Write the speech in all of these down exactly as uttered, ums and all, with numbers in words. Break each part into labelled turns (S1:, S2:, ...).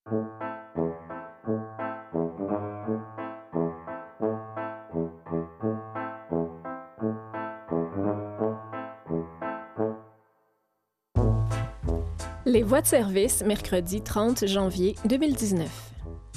S1: Les voies de service, mercredi trente janvier deux mille dix-neuf.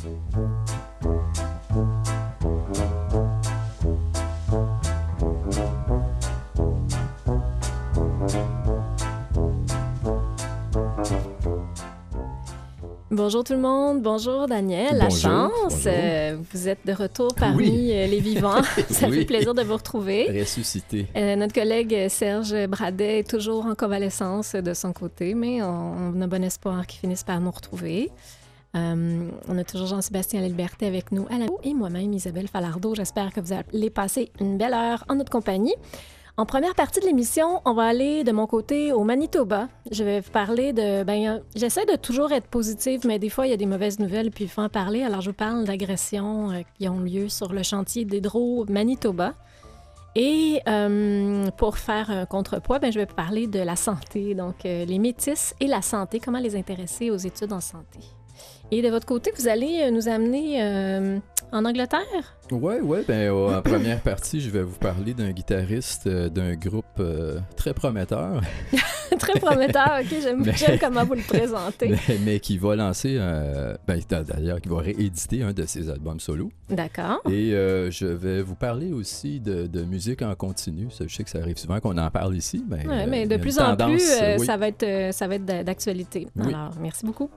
S1: Bonjour tout le monde, bonjour Daniel, la
S2: Bonjour,
S1: chance,
S2: bonjour.
S1: Euh, vous êtes de retour parmi
S2: Oui.
S1: euh, les vivants, ça
S2: Oui.
S1: fait plaisir de vous retrouver.
S2: Ressuscité.
S1: Euh, notre collègue Serge Bradet est toujours en convalescence de son côté, mais on, on a bon espoir qu'il finisse par nous retrouver. Euh, on a toujours Jean-Sébastien Laliberté avec nous à la et moi-même Isabelle Falardeau. J'espère que vous allez passer une belle heure en notre compagnie. En première partie de l'émission, on va aller de mon côté au Manitoba. Je vais vous parler de... Ben, euh, j'essaie de toujours être positive, mais des fois, il y a des mauvaises nouvelles, puis il faut en parler. Alors, je vous parle d'agressions euh, qui ont lieu sur le chantier d'Hydro-Manitoba. Et euh, pour faire un contrepoids, ben, je vais vous parler de la santé, donc euh, les métis et la santé, comment les intéresser aux études en santé. Et de votre côté, vous allez euh, nous amener euh, en Angleterre?
S2: Ouais, ouais, ben euh, en première partie, je vais vous parler d'un guitariste euh, d'un groupe euh, très prometteur,
S1: Très prometteur, OK, j'aime,
S2: Mais-
S1: j'aime comment vous le présentez.
S2: mais, mais qui va lancer, euh, ben d'ailleurs, qui va rééditer un de ses albums solo.
S1: D'accord.
S2: Et euh, je vais vous parler aussi de, de musique en continu. Ça, je sais que ça arrive souvent qu'on en parle ici, mais,
S1: Ouais,
S2: euh,
S1: mais
S2: il y
S1: de
S2: a une
S1: plus en
S2: tendance,
S1: plus, euh,
S2: oui.
S1: ça va être, euh, ça va être d'a- d'actualité.
S2: Oui.
S1: Alors, merci beaucoup.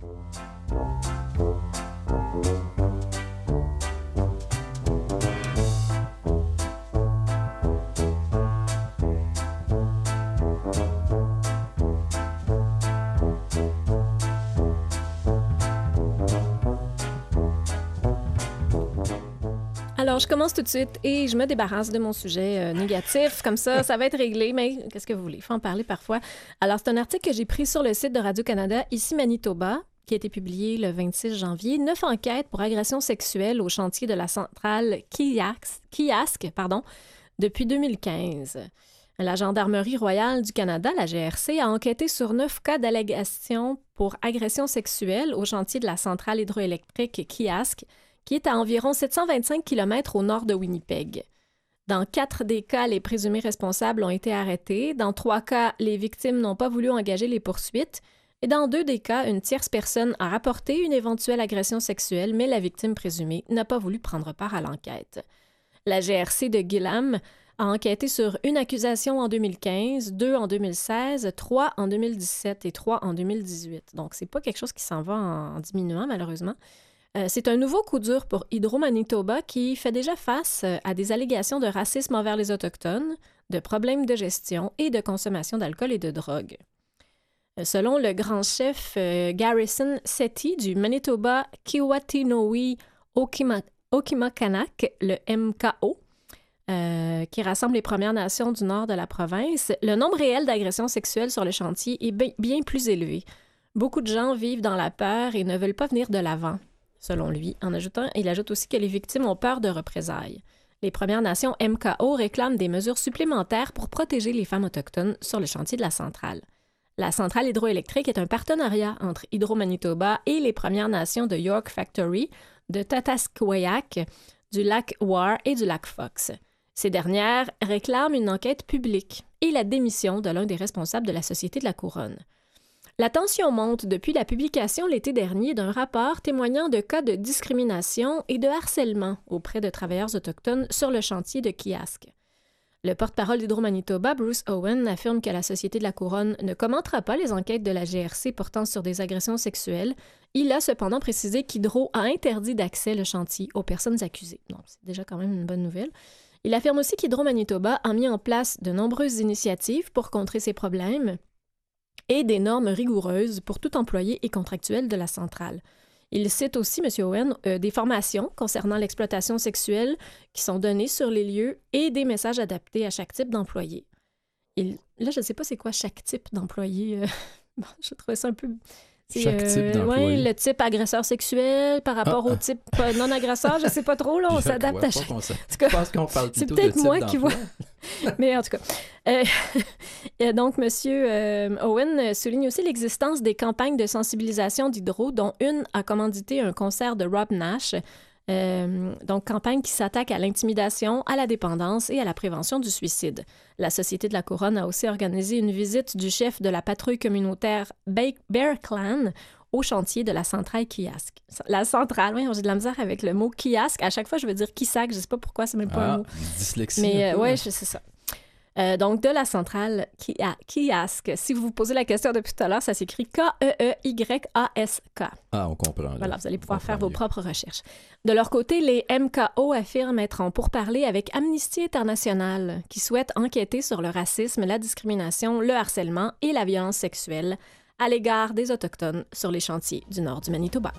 S1: Alors, je commence tout de suite et je me débarrasse de mon sujet euh, négatif. Comme ça, ça va être réglé, mais qu'est-ce que vous voulez? Il faut en parler parfois. Alors, c'est un article que j'ai pris sur le site de Radio-Canada, ici Manitoba, qui a été publié le vingt-six janvier. Neuf enquêtes pour agression sexuelle au chantier de la centrale Kiask, Kiask, pardon, depuis deux mille quinze. La Gendarmerie royale du Canada, la G R C, a enquêté sur neuf cas d'allégations pour agression sexuelle au chantier de la centrale hydroélectrique Kiask, qui est à environ sept cent vingt-cinq kilomètres au nord de Winnipeg. Dans quatre des cas, les présumés responsables ont été arrêtés. Dans trois cas, les victimes n'ont pas voulu engager les poursuites. Et dans deux des cas, une tierce personne a rapporté une éventuelle agression sexuelle, mais la victime présumée n'a pas voulu prendre part à l'enquête. La G R C de Gillam a enquêté sur une accusation en deux mille quinze, deux en deux mille seize, trois en deux mille dix-sept et trois en deux mille dix-huit. Donc, c'est pas quelque chose qui s'en va en, en diminuant, malheureusement. Euh, c'est un nouveau coup dur pour Hydro-Manitoba qui fait déjà face euh, à des allégations de racisme envers les Autochtones, de problèmes de gestion et de consommation d'alcool et de drogue. Euh, selon le grand chef euh, Garrison Setti du Manitoba Kiwatinowi Okima- Okimakanak, le M K O, euh, qui rassemble les Premières Nations du nord de la province, le nombre réel d'agressions sexuelles sur le chantier est bi- bien plus élevé. Beaucoup de gens vivent dans la peur et ne veulent pas venir de l'avant, selon lui. En ajoutant, il ajoute aussi que les victimes ont peur de représailles. Les Premières Nations M K O réclament des mesures supplémentaires pour protéger les femmes autochtones sur le chantier de la centrale. La centrale hydroélectrique est un partenariat entre Hydro-Manitoba et les Premières Nations de York Factory, de Tatasquayak, du lac War et du lac Fox. Ces dernières réclament une enquête publique et la démission de l'un des responsables de la Société de la Couronne. La tension monte depuis la publication l'été dernier d'un rapport témoignant de cas de discrimination et de harcèlement auprès de travailleurs autochtones sur le chantier de Kiask. Le porte-parole d'Hydro-Manitoba, Bruce Owen, affirme que la Société de la Couronne ne commentera pas les enquêtes de la G R C portant sur des agressions sexuelles. Il a cependant précisé qu'Hydro a interdit d'accès le chantier aux personnes accusées. Donc, c'est déjà quand même une bonne nouvelle. Il affirme aussi qu'Hydro-Manitoba a mis en place de nombreuses initiatives pour contrer ces problèmes et des normes rigoureuses pour tout employé et contractuel de la centrale. Il cite aussi, M. Owen, euh, des formations concernant l'exploitation sexuelle qui sont données sur les lieux et des messages adaptés à chaque type d'employé. Il... Là, je ne sais pas c'est quoi chaque type d'employé. Euh... Bon, je trouvais ça un peu... C'est,
S2: Chaque type
S1: euh,
S2: d'employé.
S1: ouais, le type agresseur sexuel par rapport
S2: Ah,
S1: au
S2: ah.
S1: type euh, non-agresseur, je ne sais pas trop, là, on
S2: Je
S1: s'adapte
S2: crois
S1: à
S2: pas
S1: chaque...
S2: qu'on s'a-
S1: En tout cas,
S2: Je pense qu'on parle
S1: c'est
S2: plutôt
S1: peut-être
S2: de type
S1: moi qui
S2: d'emploi.
S1: vois. Mais en tout cas, euh, donc, M. Euh, Owen souligne aussi l'existence des campagnes de sensibilisation d'Hydro, dont une a commandité un concert de Rob Nash. Euh, donc, campagne qui s'attaque à l'intimidation, à la dépendance et à la prévention du suicide. La Société de la Couronne a aussi organisé une visite du chef de la patrouille communautaire Bear Clan au chantier de la centrale Kiask. La centrale, oui, j'ai de la misère avec le mot Kiask. À chaque fois, je veux dire Kisak, je ne sais pas pourquoi, c'est même pas
S2: ah,
S1: un mot.
S2: Dyslexie.
S1: Mais euh, oui, c'est ça. Euh, donc, de la centrale Kiask. Si vous vous posez la question depuis tout à l'heure, ça s'écrit K E E Y A S K.
S2: Ah, on comprend. Là.
S1: Voilà, vous allez pouvoir faire
S2: mieux.
S1: vos propres recherches. De leur côté, les M K O affirment être en pourparlers avec Amnesty International, qui souhaite enquêter sur le racisme, la discrimination, le harcèlement et la violence sexuelle à l'égard des Autochtones sur les chantiers du nord du Manitoba.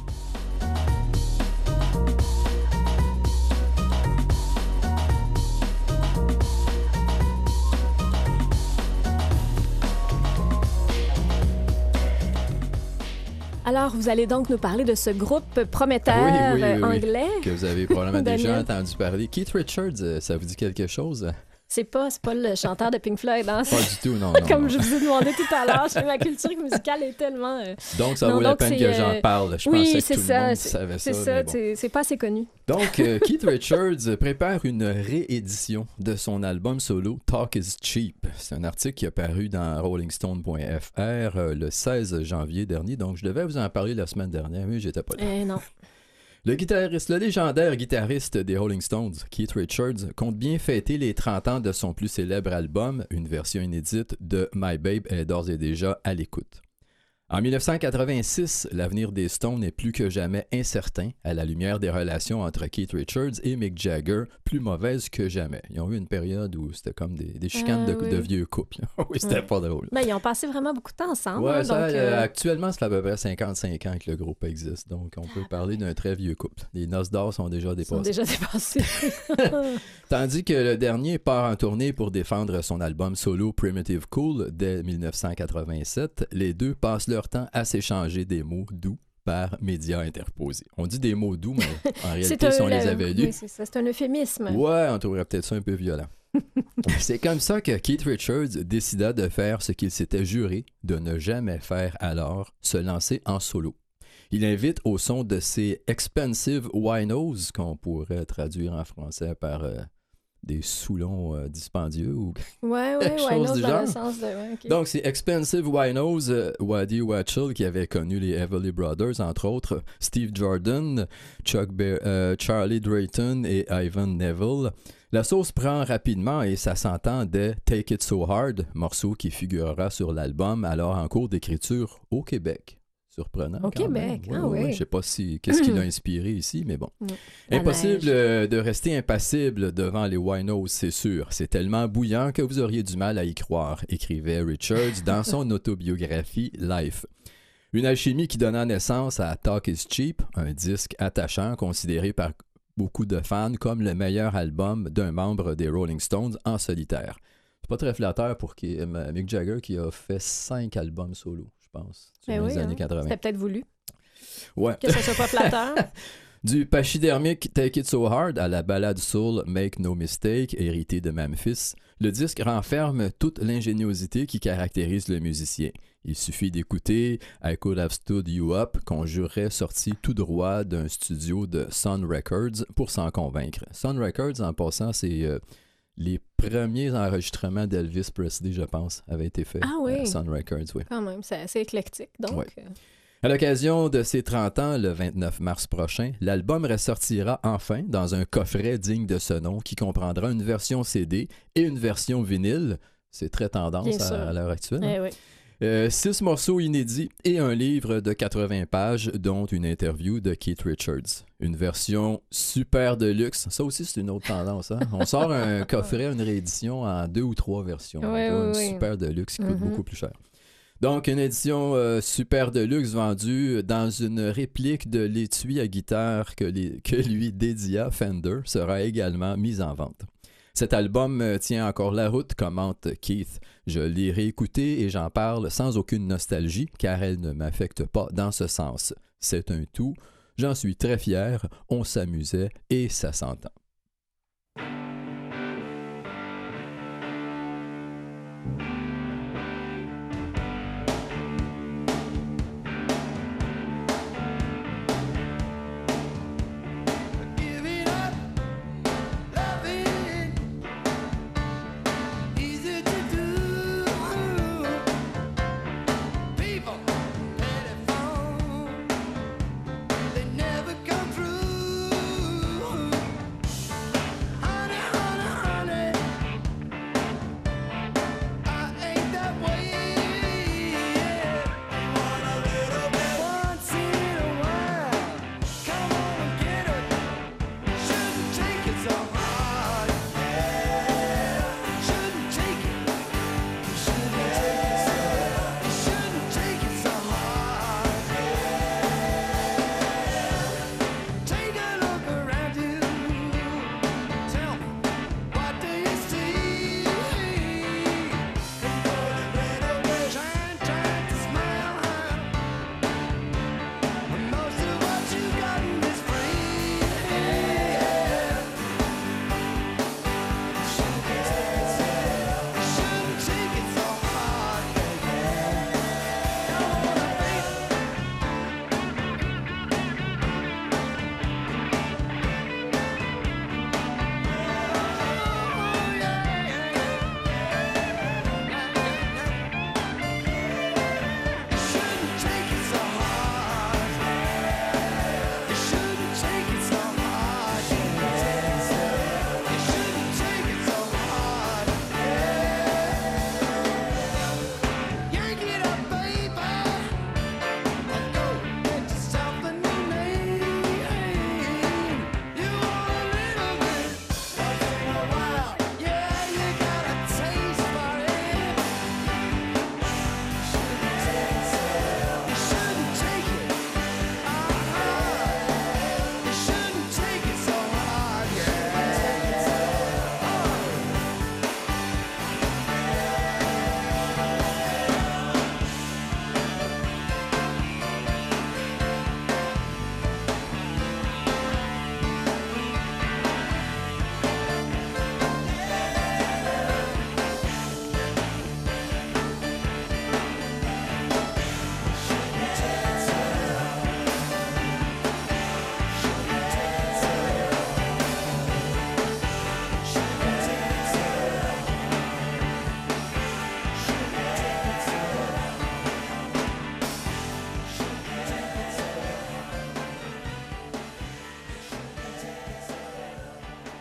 S1: Alors, vous allez donc nous parler de ce groupe prometteur
S2: oui, oui, oui,
S1: anglais.
S2: Oui, que vous avez probablement déjà entendu parler. Keith Richards, ça vous dit quelque chose?
S1: C'est pas, c'est pas le chanteur de Pink Floyd. Hein?
S2: Pas du tout, non. non
S1: Comme
S2: non.
S1: je vous ai demandé tout à l'heure, ma culture musicale est tellement... Euh...
S2: Donc, ça
S1: non,
S2: vaut
S1: donc
S2: la peine que j'en parle. Je
S1: oui,
S2: pensais que tout
S1: ça,
S2: le monde
S1: c'est,
S2: savait
S1: c'est
S2: ça.
S1: ça,
S2: bon.
S1: c'est, c'est pas assez connu.
S2: Donc, euh, Keith Richards prépare une réédition de son album solo Talk is Cheap. C'est un article qui est paru dans rolling stone point f r euh, le seize janvier dernier. Donc, je devais vous en parler la semaine dernière, mais j'étais pas là.
S1: Eh non.
S2: Le guitariste, le légendaire guitariste des Rolling Stones, Keith Richards, compte bien fêter les trente ans de son plus célèbre album, une version inédite de My Babe est d'ores et déjà à l'écoute. En dix-neuf cent quatre-vingt-six, l'avenir des Stones est plus que jamais incertain à la lumière des relations entre Keith Richards et Mick Jagger, plus mauvaises que jamais. Ils ont eu une période où c'était comme des, des chicanes
S1: euh,
S2: de,
S1: oui.
S2: de vieux couples. oui, c'était
S1: ouais.
S2: pas drôle.
S1: Ben, ils ont passé vraiment beaucoup de temps ensemble.
S2: Ouais,
S1: hein,
S2: ça,
S1: donc,
S2: euh,
S1: euh...
S2: actuellement, ça fait à peu près cinquante-cinq ans que le groupe existe. Donc, on peut ah, parler ben... d'un très vieux couple. Les noces d'or sont déjà dépassées.
S1: Sont déjà dépassées.
S2: Tandis que le dernier part en tournée pour défendre son album solo Primitive Cool dès dix-neuf cent quatre-vingt-sept, les deux passent leur temps à s'échanger des mots doux par médias interposés. On dit des mots doux, mais en réalité, si on les avait lus...
S1: Oui, c'est ça, c'est un euphémisme.
S2: Ouais, on trouverait peut-être ça un peu violent. C'est comme ça que Keith Richards décida de faire ce qu'il s'était juré de ne jamais faire alors, se lancer en solo. Il invite au son de ses expensive winos, qu'on pourrait traduire en français par... Euh, des Soulons euh, dispendieux ou
S1: ouais, ouais,
S2: quelque chose
S1: winos
S2: du
S1: dans
S2: genre.
S1: le sens de... Ouais, okay.
S2: Donc, c'est Expensive Winos, euh, Waddy Wachtel, qui avait connu les Everly Brothers, entre autres, Steve Jordan, Chuck Be- euh, Charlie Drayton et Ivan Neville. La sauce prend rapidement et ça s'entend dès Take It So Hard, morceau qui figurera sur l'album, alors en cours d'écriture au Québec. Surprenant.
S1: Au Québec,
S2: ouais,
S1: ah
S2: ouais,
S1: oui.
S2: Je sais pas si qu'est-ce qui l'a inspiré ici, mais bon.
S1: Mmh.
S2: Impossible euh, de rester impassible devant les winos, c'est sûr. C'est tellement bouillant que vous auriez du mal à y croire, écrivait Richards dans son autobiographie Life. Une alchimie qui donna naissance à Talk is Cheap, un disque attachant considéré par beaucoup de fans comme le meilleur album d'un membre des Rolling Stones en solitaire. C'est pas très flatteur pour qui, euh, Mick Jagger qui a fait cinq albums solo. Je pense, sur
S1: ben
S2: les
S1: oui,
S2: années
S1: hein.
S2: quatre-vingts.
S1: C'était peut-être voulu.
S2: Ouais.
S1: Que ça soit pas flatteur.
S2: Du pachydermique Take It So Hard à la ballade soul Make No Mistake, héritée de Memphis, le disque renferme toute l'ingéniosité qui caractérise le musicien. Il suffit d'écouter I Could Have Stood You Up, qu'on jurerait sorti tout droit d'un studio de Sun Records, pour s'en convaincre. Sun Records, en passant, c'est... Euh, les premiers enregistrements d'Elvis Presley, je pense, avaient été faits
S1: ah oui.
S2: à Sun Records. Oui.
S1: Quand même, c'est assez éclectique, donc...
S2: Ouais. À l'occasion de ses trente ans, le vingt-neuf mars prochain, l'album ressortira enfin dans un coffret digne de ce nom qui comprendra une version C D et une version vinyle. C'est très tendance à, à l'heure actuelle.
S1: Eh oui.
S2: Euh, six morceaux inédits et un livre de quatre-vingts pages, dont une interview de Keith Richards. Une version super de luxe. Ça aussi, c'est une autre tendance. Hein? On sort un coffret, une réédition en deux ou trois versions.
S1: Oui,
S2: une
S1: oui,
S2: super de luxe qui coûte
S1: mm-hmm.
S2: beaucoup plus cher. Donc, une édition euh, super de luxe vendue dans une réplique de l'étui à guitare que, les, que lui dédia Fender sera également mise en vente. Cet album tient encore la route, commente Keith. Je l'ai réécouté et j'en parle sans aucune nostalgie, car elle ne m'affecte pas dans ce sens. C'est un tout. J'en suis très fier. On s'amusait et ça s'entend.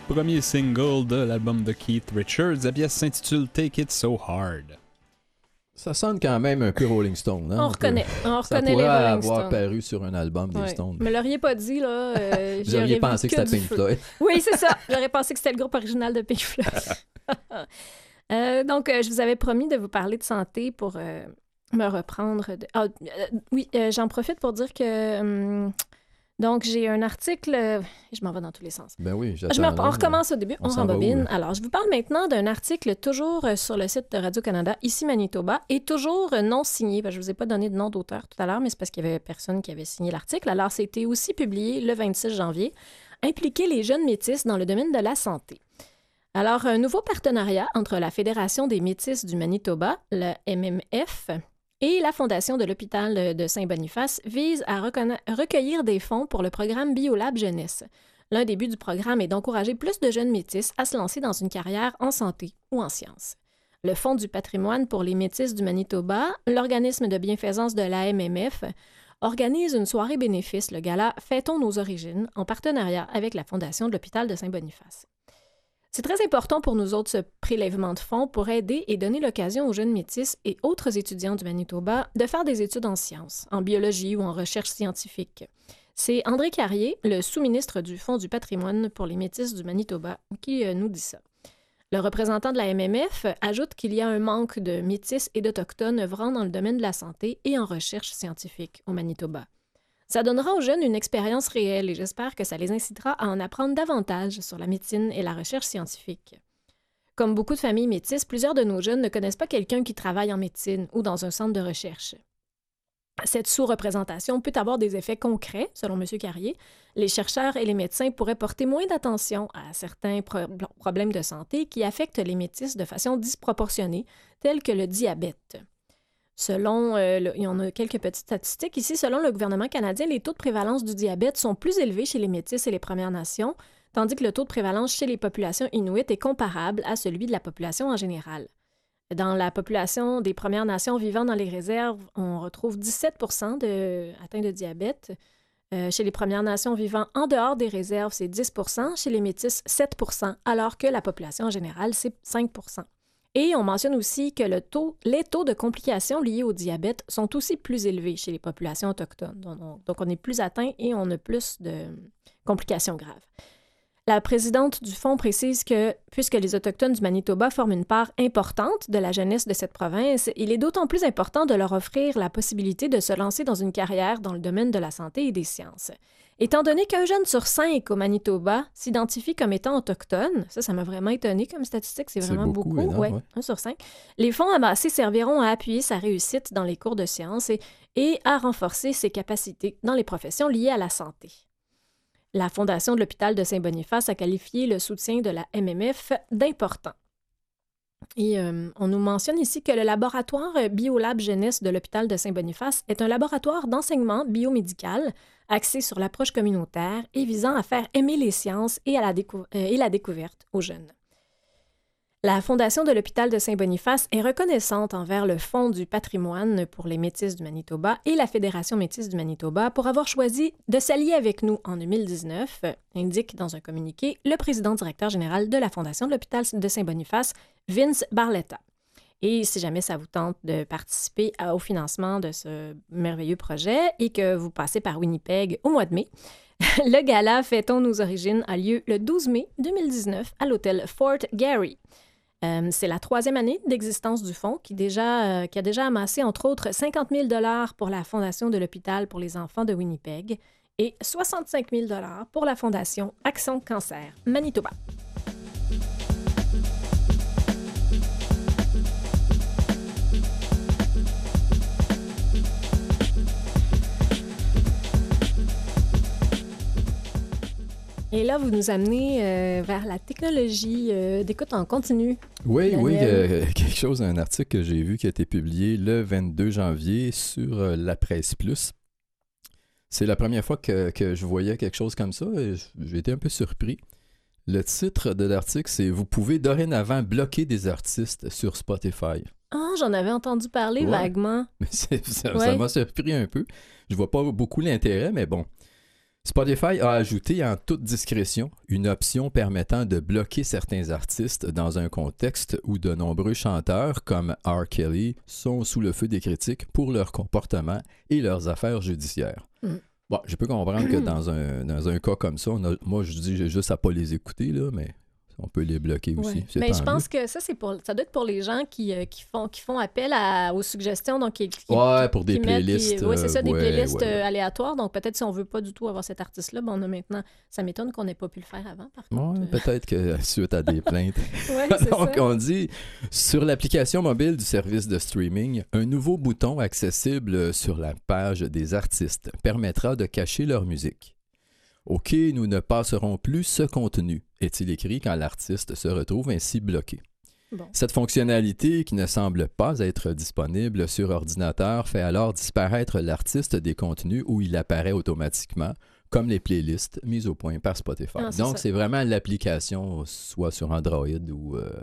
S3: premier single de l'album de Keith Richards. La pièce s'intitule Take It So Hard.
S2: Ça sonne quand même un peu Rolling Stone. Hein,
S1: on reconnaît, on
S2: ça
S1: reconnaît les
S2: pourrait
S1: Rolling
S2: avoir
S1: Stones.
S2: paru sur un album des
S1: Ouais.
S2: Stones.
S1: Me l'auriez pas dit, là. Euh,
S2: Vous auriez pensé que, que c'était Pink
S1: feu.
S2: Floyd.
S1: Oui, c'est ça. J'aurais pensé que c'était le groupe original de Pink Floyd. euh, donc, euh, je vous avais promis de vous parler de santé pour euh, me reprendre. De... Ah, euh, oui, euh, j'en profite pour dire que... Hum, donc, j'ai un article... euh, Je m'en vais dans tous les sens.
S2: Ben oui, j'attends.
S1: Je me...
S2: là,
S1: On recommence au début, on,
S2: on s'en va
S1: rembobine.
S2: où, là?
S1: Alors, je vous parle maintenant d'un article toujours euh, sur le site de Radio-Canada, ici Manitoba, et toujours euh, non signé. Ben, je ne vous ai pas donné de nom d'auteur tout à l'heure, mais c'est parce qu'il n'y avait personne qui avait signé l'article. Alors, c'était aussi publié le vingt-six janvier, impliquer les jeunes métis dans le domaine de la santé. Alors, un nouveau partenariat entre la Fédération des métis du Manitoba, le M M F, et la Fondation de l'hôpital de Saint-Boniface vise à reconna- recueillir des fonds pour le programme Biolab Jeunesse. L'un des buts du programme est d'encourager plus de jeunes métis à se lancer dans une carrière en santé ou en sciences. Le Fonds du patrimoine pour les métis du Manitoba, l'organisme de bienfaisance de l'A M M F, organise une soirée bénéfice, le gala Fêtons nos origines, en partenariat avec la Fondation de l'hôpital de Saint-Boniface. C'est très important pour nous autres, ce prélèvement de fonds, pour aider et donner l'occasion aux jeunes métis et autres étudiants du Manitoba de faire des études en sciences, en biologie ou en recherche scientifique. C'est André Carrier, le sous-ministre du Fonds du patrimoine pour les métis du Manitoba, qui euh, nous dit ça. Le représentant de la M M F ajoute qu'il y a un manque de métis et d'Autochtones œuvrant dans le domaine de la santé et en recherche scientifique au Manitoba. Ça donnera aux jeunes une expérience réelle et j'espère que ça les incitera à en apprendre davantage sur la médecine et la recherche scientifique. Comme beaucoup de familles métisses, plusieurs de nos jeunes ne connaissent pas quelqu'un qui travaille en médecine ou dans un centre de recherche. Cette sous-représentation peut avoir des effets concrets, selon M. Carrier. Les chercheurs et les médecins pourraient porter moins d'attention à certains pro- problèmes de santé qui affectent les métis de façon disproportionnée, tels que le diabète. Selon, euh, le, il y en a quelques petites statistiques ici, selon le gouvernement canadien, les taux de prévalence du diabète sont plus élevés chez les Métis et les Premières Nations, tandis que le taux de prévalence chez les populations inuites est comparable à celui de la population en général. Dans la population des Premières Nations vivant dans les réserves, on retrouve dix-sept pour cent de, atteints de diabète. Euh, chez les Premières Nations vivant en dehors des réserves, c'est dix pour cent. Chez les Métis, sept pour cent, alors que la population en général, c'est cinq pour cent. Et on mentionne aussi que le taux, les taux de complications liées au diabète sont aussi plus élevés chez les populations autochtones. Donc, on, donc on est plus atteint et on a plus de complications graves. La présidente du Fonds précise que, puisque les Autochtones du Manitoba forment une part importante de la jeunesse de cette province, il est d'autant plus important de leur offrir la possibilité de se lancer dans une carrière dans le domaine de la santé et des sciences. Étant donné qu'un jeune sur cinq au Manitoba s'identifie comme étant autochtone, ça, ça m'a vraiment étonné comme statistique, c'est vraiment
S2: c'est beaucoup,
S1: beaucoup,
S2: énorme,
S1: ouais,
S2: ouais.
S1: un sur cinq. Les fonds amassés serviront à appuyer sa réussite dans les cours de sciences et, et à renforcer ses capacités dans les professions liées à la santé. La Fondation de l'hôpital de Saint-Boniface a qualifié le soutien de la M M F d'important. Et euh, on nous mentionne ici que le laboratoire Biolab Jeunesse de l'hôpital de Saint-Boniface est un laboratoire d'enseignement biomédical axé sur l'approche communautaire et visant à faire aimer les sciences et, à la, décou- euh, et la découverte aux jeunes. La Fondation de l'hôpital de Saint-Boniface est reconnaissante envers le Fonds du patrimoine pour les Métis du Manitoba et la Fédération Métis du Manitoba pour avoir choisi de s'allier avec nous en deux mille dix-neuf, indique dans un communiqué le président directeur général de la Fondation de l'hôpital de Saint-Boniface, Vince Barletta. Et si jamais ça vous tente de participer à, au financement de ce merveilleux projet et que vous passez par Winnipeg au mois de mai, le gala Fêtons nos origines a lieu le douze mai deux mille dix-neuf à l'hôtel Fort Garry. Euh, c'est la troisième année d'existence du fonds qui, déjà, euh, qui a déjà amassé, entre autres, cinquante mille dollars pour la Fondation de l'hôpital pour les enfants de Winnipeg et soixante-cinq mille dollars pour la Fondation Action Cancer Manitoba. Et là, vous nous amenez euh, vers la technologie euh, d'écoute en continu.
S2: Oui,
S1: Daniel.
S2: oui, euh, quelque chose, un article que j'ai vu qui a été publié le vingt-deux janvier sur euh, La Presse Plus. C'est la première fois que, que je voyais quelque chose comme ça et j'ai été un peu surpris. Le titre de l'article, c'est « Vous pouvez dorénavant bloquer des artistes sur Spotify ».
S1: Ah, j'en avais entendu parler
S2: Ouais.
S1: vaguement.
S2: Mais c'est- ça,
S1: Ouais.
S2: ça m'a surpris un peu. Je vois pas beaucoup l'intérêt, mais bon. Spotify a ajouté en toute discrétion une option permettant de bloquer certains artistes dans un contexte où de nombreux chanteurs comme R. Kelly sont sous le feu des critiques pour leur comportement et leurs affaires judiciaires. Mm. Bon, je peux comprendre que dans un, dans un cas comme ça, on a, moi je dis j'ai juste à pas les écouter, là, mais on peut les bloquer aussi.
S1: Ouais. Mais je pense mieux. que ça, c'est pour, ça doit être pour les gens qui, euh, qui, font, qui font appel à, aux suggestions. Donc qui, qui,
S2: ouais, pour des playlists.
S1: Oui, c'est ça, des
S2: ouais,
S1: playlists
S2: ouais, ouais.
S1: aléatoires. Donc peut-être si on veut pas du tout avoir cet artiste-là, ben on a maintenant... Ça m'étonne qu'on n'ait pas pu le faire avant, par contre.
S2: Ouais, peut-être que suite à des plaintes.
S1: ouais, c'est
S2: donc,
S1: ça.
S2: on dit, sur l'application mobile du service de streaming, un nouveau bouton accessible sur la page des artistes permettra de cacher leur musique. OK, nous ne passerons plus ce contenu, est-il écrit quand l'artiste se retrouve ainsi bloqué.
S1: Bon.
S2: Cette fonctionnalité, qui ne semble pas être disponible sur ordinateur, fait alors disparaître l'artiste des contenus où il apparaît automatiquement, comme les playlists mises au point par Spotify.
S1: Ah, c'est
S2: Donc,
S1: ça.
S2: c'est vraiment l'application, soit sur Android ou euh,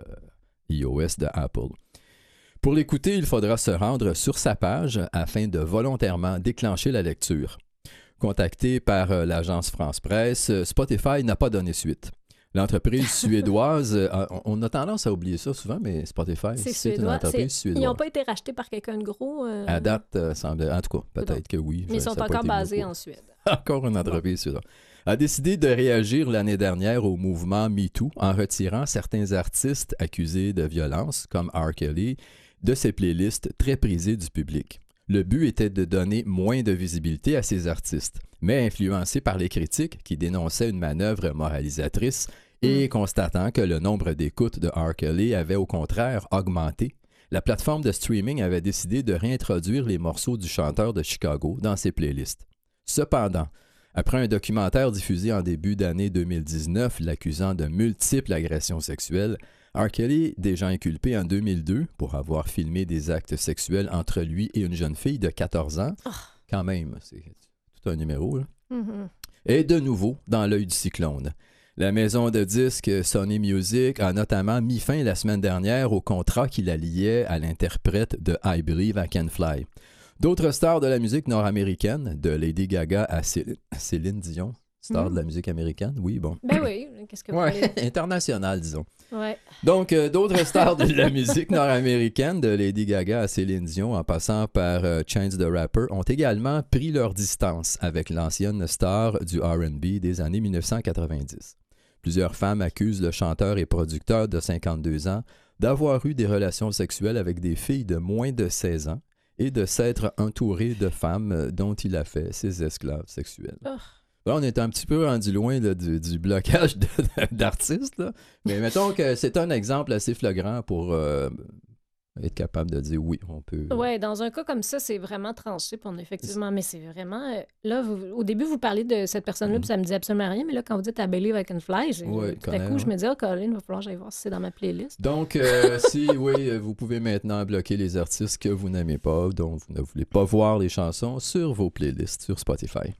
S2: iOS de Apple. Pour l'écouter, il faudra se rendre sur sa page afin de volontairement déclencher la lecture. Contacté par euh, l'agence France Presse, Spotify n'a pas donné suite. L'entreprise suédoise, euh, on a tendance à oublier ça souvent, mais Spotify,
S1: c'est,
S2: c'est
S1: suédois.
S2: une entreprise
S1: c'est...
S2: suédoise.
S1: Ils n'ont pas été rachetés par quelqu'un de gros? Euh...
S2: À date, euh, semble... en tout cas, peut-être
S1: Donc,
S2: que oui.
S1: Mais ils sont encore basés en Suède.
S2: Encore une entreprise suédoise. A décidé de réagir l'année dernière au mouvement MeToo en retirant certains artistes accusés de violence, comme R. Kelly, de ses playlists très prisées du public. Le but était de donner moins de visibilité à ces artistes, mais influencé par les critiques qui dénonçaient une manœuvre moralisatrice et mm. constatant que le nombre d'écoutes de R. Kelly avait au contraire augmenté, la plateforme de streaming avait décidé de réintroduire les morceaux du chanteur de Chicago dans ses playlists. Cependant, après un documentaire diffusé en début d'année deux mille dix-neuf l'accusant de multiples agressions sexuelles, R. Kelly, déjà inculpé en deux mille deux pour avoir filmé des actes sexuels entre lui et une jeune fille de quatorze ans, oh. quand même, c'est tout un numéro, là, mm-hmm. est de nouveau dans l'œil du cyclone. La maison de disques Sony Music a notamment mis fin la semaine dernière au contrat qui la liait à l'interprète de I Believe I Can Fly. D'autres stars de la musique nord-américaine, de Lady Gaga à Céline, Céline Dion, star mmh. de la musique américaine, oui, bon.
S1: Ben oui, qu'est-ce que vous
S2: ouais,
S1: voulez?
S2: international, disons.
S1: Ouais.
S2: Donc, euh, d'autres stars de la musique nord-américaine, de Lady Gaga à Céline Dion, en passant par euh, Chance the Rapper, ont également pris leur distance avec l'ancienne star du R and B des années dix-neuf cent quatre-vingt-dix. Plusieurs femmes accusent le chanteur et producteur de cinquante-deux ans d'avoir eu des relations sexuelles avec des filles de moins de seize ans et de s'être entouré de femmes dont il a fait ses esclaves sexuels. Oh. Là, on est un petit peu rendu loin là, du, du blocage de, de, d'artistes, là. Mais mettons que c'est un exemple assez flagrant pour euh, être capable de dire oui, on peut...
S1: Oui, dans un cas comme ça, c'est vraiment tranché pour nous, effectivement. Mais c'est vraiment... Euh, là, vous, au début, vous parlez de cette personne-là, mm-hmm. puis ça me dit absolument rien. Mais là, quand vous dites « I Believe I Can Fly », j'ai,
S2: ouais,
S1: tout à coup, ouais. je me dis « Oh, Colin, il va falloir que j'aille voir si c'est dans ma playlist. »
S2: Donc, euh, si, oui, vous pouvez maintenant bloquer les artistes que vous n'aimez pas, dont vous ne voulez pas voir les chansons sur vos playlists sur Spotify.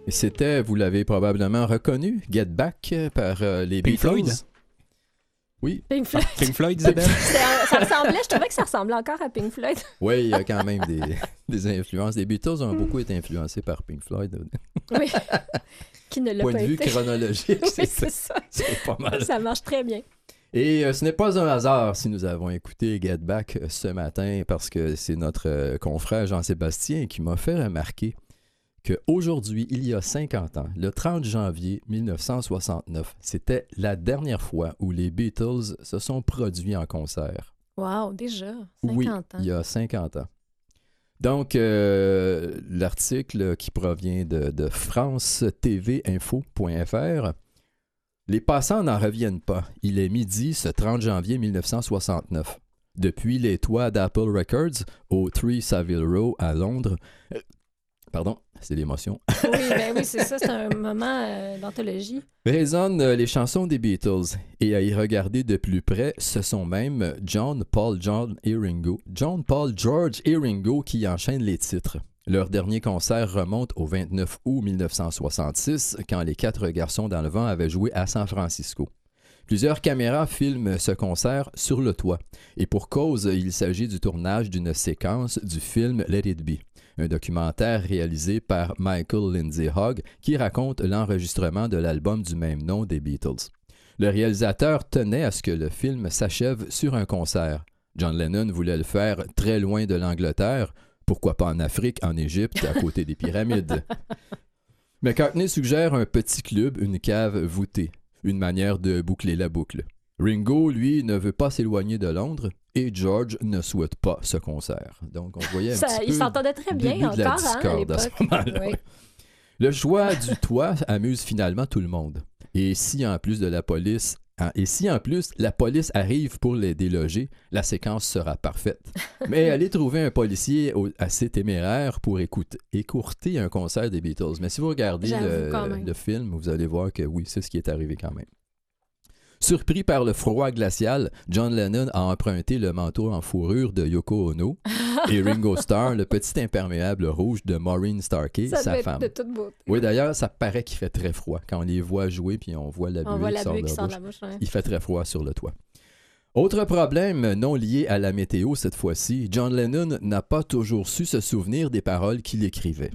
S2: Et c'était, vous l'avez probablement reconnu, Get Back par euh, les
S3: Pink
S2: Beatles.
S3: Floyd.
S2: Oui.
S1: Pink Floyd.
S3: Pink Floyd, Isabelle?
S1: C'est un- ça ressemblait, je trouvais que ça ressemblait encore à Pink Floyd.
S2: Oui, il y a quand même des, des influences. Les Beatles ont beaucoup été influencés par Pink Floyd.
S1: Oui. Qui ne l'a
S2: Point
S1: pas
S2: de vue
S1: été.
S2: chronologique,
S1: Oui,
S2: c'est,
S1: c'est ça.
S2: c'est pas mal.
S1: Ça marche très bien.
S2: Et euh, ce n'est pas un hasard si nous avons écouté Get Back euh, ce matin, parce que c'est notre euh, confrère Jean-Sébastien qui m'a fait remarquer qu'aujourd'hui, il y a cinquante ans, le trente janvier mille neuf cent soixante-neuf, c'était la dernière fois où les Beatles se sont produits en concert.
S1: Wow, déjà,
S2: Oui,
S1: cinquante ans.
S2: il y a cinquante ans. Donc, euh, l'article qui provient de, de france t v info point f r, les passants n'en reviennent pas. Il est midi ce trente janvier mille neuf cent soixante-neuf. Depuis les toits d'Apple Records au trois Savile Row à Londres, euh, pardon, c'est l'émotion,
S1: Oui, ben oui, c'est ça, c'est un moment euh, d'anthologie.
S2: résonnent euh, les chansons des Beatles. Et à y regarder de plus près, ce sont même John, Paul, John et Ringo. John, Paul, George et Ringo qui enchaînent les titres. Leur dernier concert remonte au vingt-neuf août mille neuf cent soixante-six, quand les quatre garçons dans le vent avaient joué à San Francisco. Plusieurs caméras filment ce concert sur le toit. Et pour cause, il s'agit du tournage d'une séquence du film Let It Be, un documentaire réalisé par Michael Lindsay Hogg qui raconte l'enregistrement de l'album du même nom des Beatles. Le réalisateur tenait à ce que le film s'achève sur un concert. John Lennon voulait le faire très loin de l'Angleterre, pourquoi pas en Afrique, en Égypte, à côté des pyramides. McCartney suggère un petit club, une cave voûtée, une manière de boucler la boucle. Ringo, lui, ne veut pas s'éloigner de Londres et George ne souhaite pas ce concert. Donc, on voyait un
S1: Ça,
S2: petit
S1: il
S2: peu
S1: s'entendait très bien
S2: début
S1: encore
S2: de la
S1: hein, à
S2: discorde à ce
S1: l'époque.
S2: moment-là.
S1: Oui.
S2: Le choix du toit amuse finalement tout le monde. Et si en plus de la police, hein, et si en plus la police arrive pour les déloger, la séquence sera parfaite. Mais allez trouver un policier au- assez téméraire pour écouter, écourter un concert des Beatles. Mais si vous regardez
S1: J'avoue, quand
S2: le,
S1: même.
S2: le film, vous allez voir que oui, c'est ce qui est arrivé quand même. Surpris par le froid glacial, John Lennon a emprunté le manteau en fourrure de Yoko Ono et Ringo Starr le petit imperméable rouge de Maureen Starkey,
S1: Ça
S2: sa
S1: devait
S2: femme.
S1: être de toute beauté.
S2: Oui, d'ailleurs, ça paraît qu'il fait très froid. Quand on les voit jouer puis on voit la
S1: On
S2: buée
S1: voit
S2: qui
S1: la
S2: sort
S1: buée
S2: de
S1: qui
S2: leur
S1: sort de
S2: bouche,
S1: la bouche. ouais.
S2: il fait très froid sur le toit. Autre problème non lié à la météo cette fois-ci, John Lennon n'a pas toujours su se souvenir des paroles qu'il écrivait.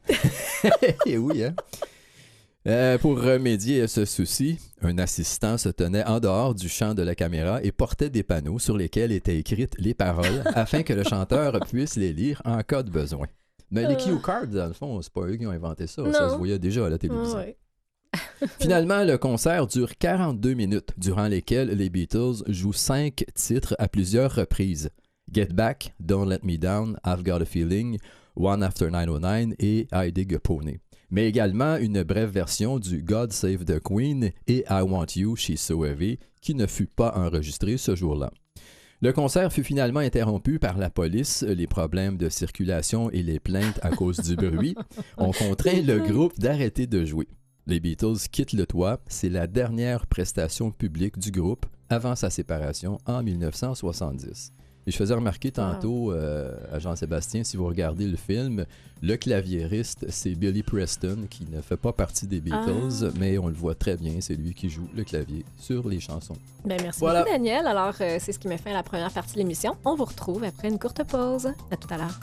S2: Eh oui, hein? Euh, pour remédier à ce souci, un assistant se tenait en dehors du champ de la caméra et portait des panneaux sur lesquels étaient écrites les paroles afin que le chanteur puisse les lire en cas de besoin. Mais les cue cards, dans le fond, c'est pas eux qui ont inventé ça. Ça
S1: Non.
S2: se voyait déjà à la télévision.
S1: Ouais.
S2: Finalement, le concert dure quarante-deux minutes, durant lesquelles les Beatles jouent cinq titres à plusieurs reprises. Get Back, Don't Let Me Down, I've Got a Feeling, One After nine oh nine et I Dig a Pony. Mais également une brève version du God Save the Queen et I Want You, She's So Heavy, qui ne fut pas enregistré ce jour-là. Le concert fut finalement interrompu par la police. Les problèmes de circulation et les plaintes à cause du bruit ont contraint le groupe d'arrêter de jouer. Les Beatles quittent le toit. C'est la dernière prestation publique du groupe avant sa séparation en mille neuf cent soixante-dix. Et je faisais remarquer tantôt euh, à Jean-Sébastien, si vous regardez le film, le claviériste, c'est Billy Preston, qui ne fait pas partie des Beatles,
S1: Ah.
S2: mais on le voit très bien, c'est lui qui joue le clavier sur les chansons.
S1: Ben, merci
S2: Voilà.
S1: beaucoup, Daniel. Alors, euh, c'est ce qui met fin à la première partie de l'émission. On vous retrouve après une courte pause. À tout à l'heure.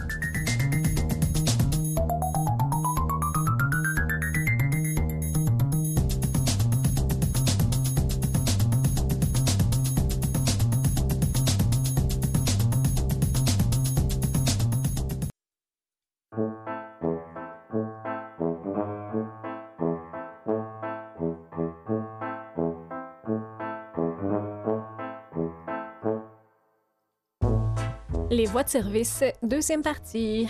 S1: Les voies de service, deuxième partie.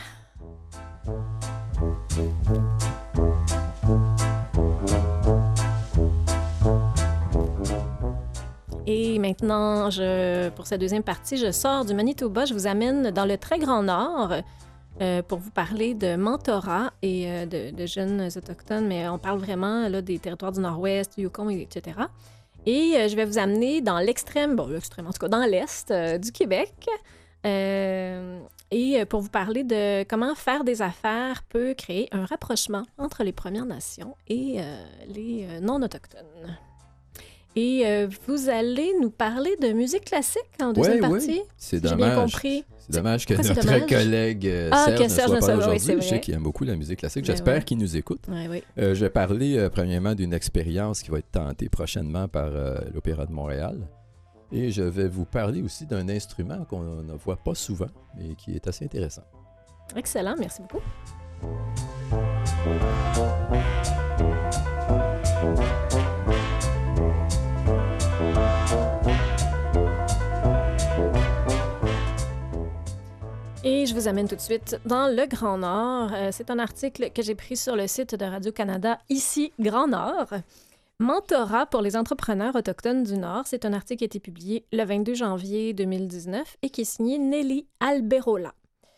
S1: Et maintenant, je, pour cette deuxième partie, je sors du Manitoba. Je vous amène dans le très grand nord euh, pour vous parler de mentorat et euh, de, de jeunes autochtones, mais on parle vraiment là, des territoires du nord-ouest, du Yukon, et cetera. Et euh, je vais vous amener dans l'extrême, bon, l'extrême, en tout cas dans l'est euh, du Québec, Euh, et pour vous parler de comment faire des affaires peut créer un rapprochement entre les Premières Nations et euh, les euh, non-autochtones. Et euh, vous allez nous parler de musique classique en deuxième
S2: oui,
S1: partie.
S2: Oui. C'est
S1: si
S2: dommage.
S1: J'ai bien compris.
S2: C'est dommage que
S1: Pourquoi
S2: notre
S1: dommage?
S2: collègue euh,
S1: ah,
S2: Serge,
S1: que
S2: ne
S1: Serge
S2: soit
S1: ne
S2: pas
S1: soit
S2: là
S1: pas, oui,
S2: aujourd'hui.
S1: c'est
S2: Je sais
S1: vrai.
S2: qu'il aime beaucoup la musique classique.
S1: Ben
S2: J'espère
S1: ouais.
S2: qu'il nous écoute.
S1: Ouais, oui.
S2: Euh, je vais parler euh, premièrement d'une expérience qui va être tentée prochainement par euh, l'Opéra de Montréal. Et je vais vous parler aussi d'un instrument qu'on ne voit pas souvent, mais qui est assez intéressant.
S1: Excellent, merci beaucoup. Et je vous amène tout de suite dans le Grand Nord. Euh, c'est un article que j'ai pris sur le site de Radio-Canada, ici, Grand Nord. Mentorat pour les entrepreneurs autochtones du Nord. C'est un article qui a été publié le vingt-deux janvier deux mille dix-neuf et qui est signé Nelly Alberola.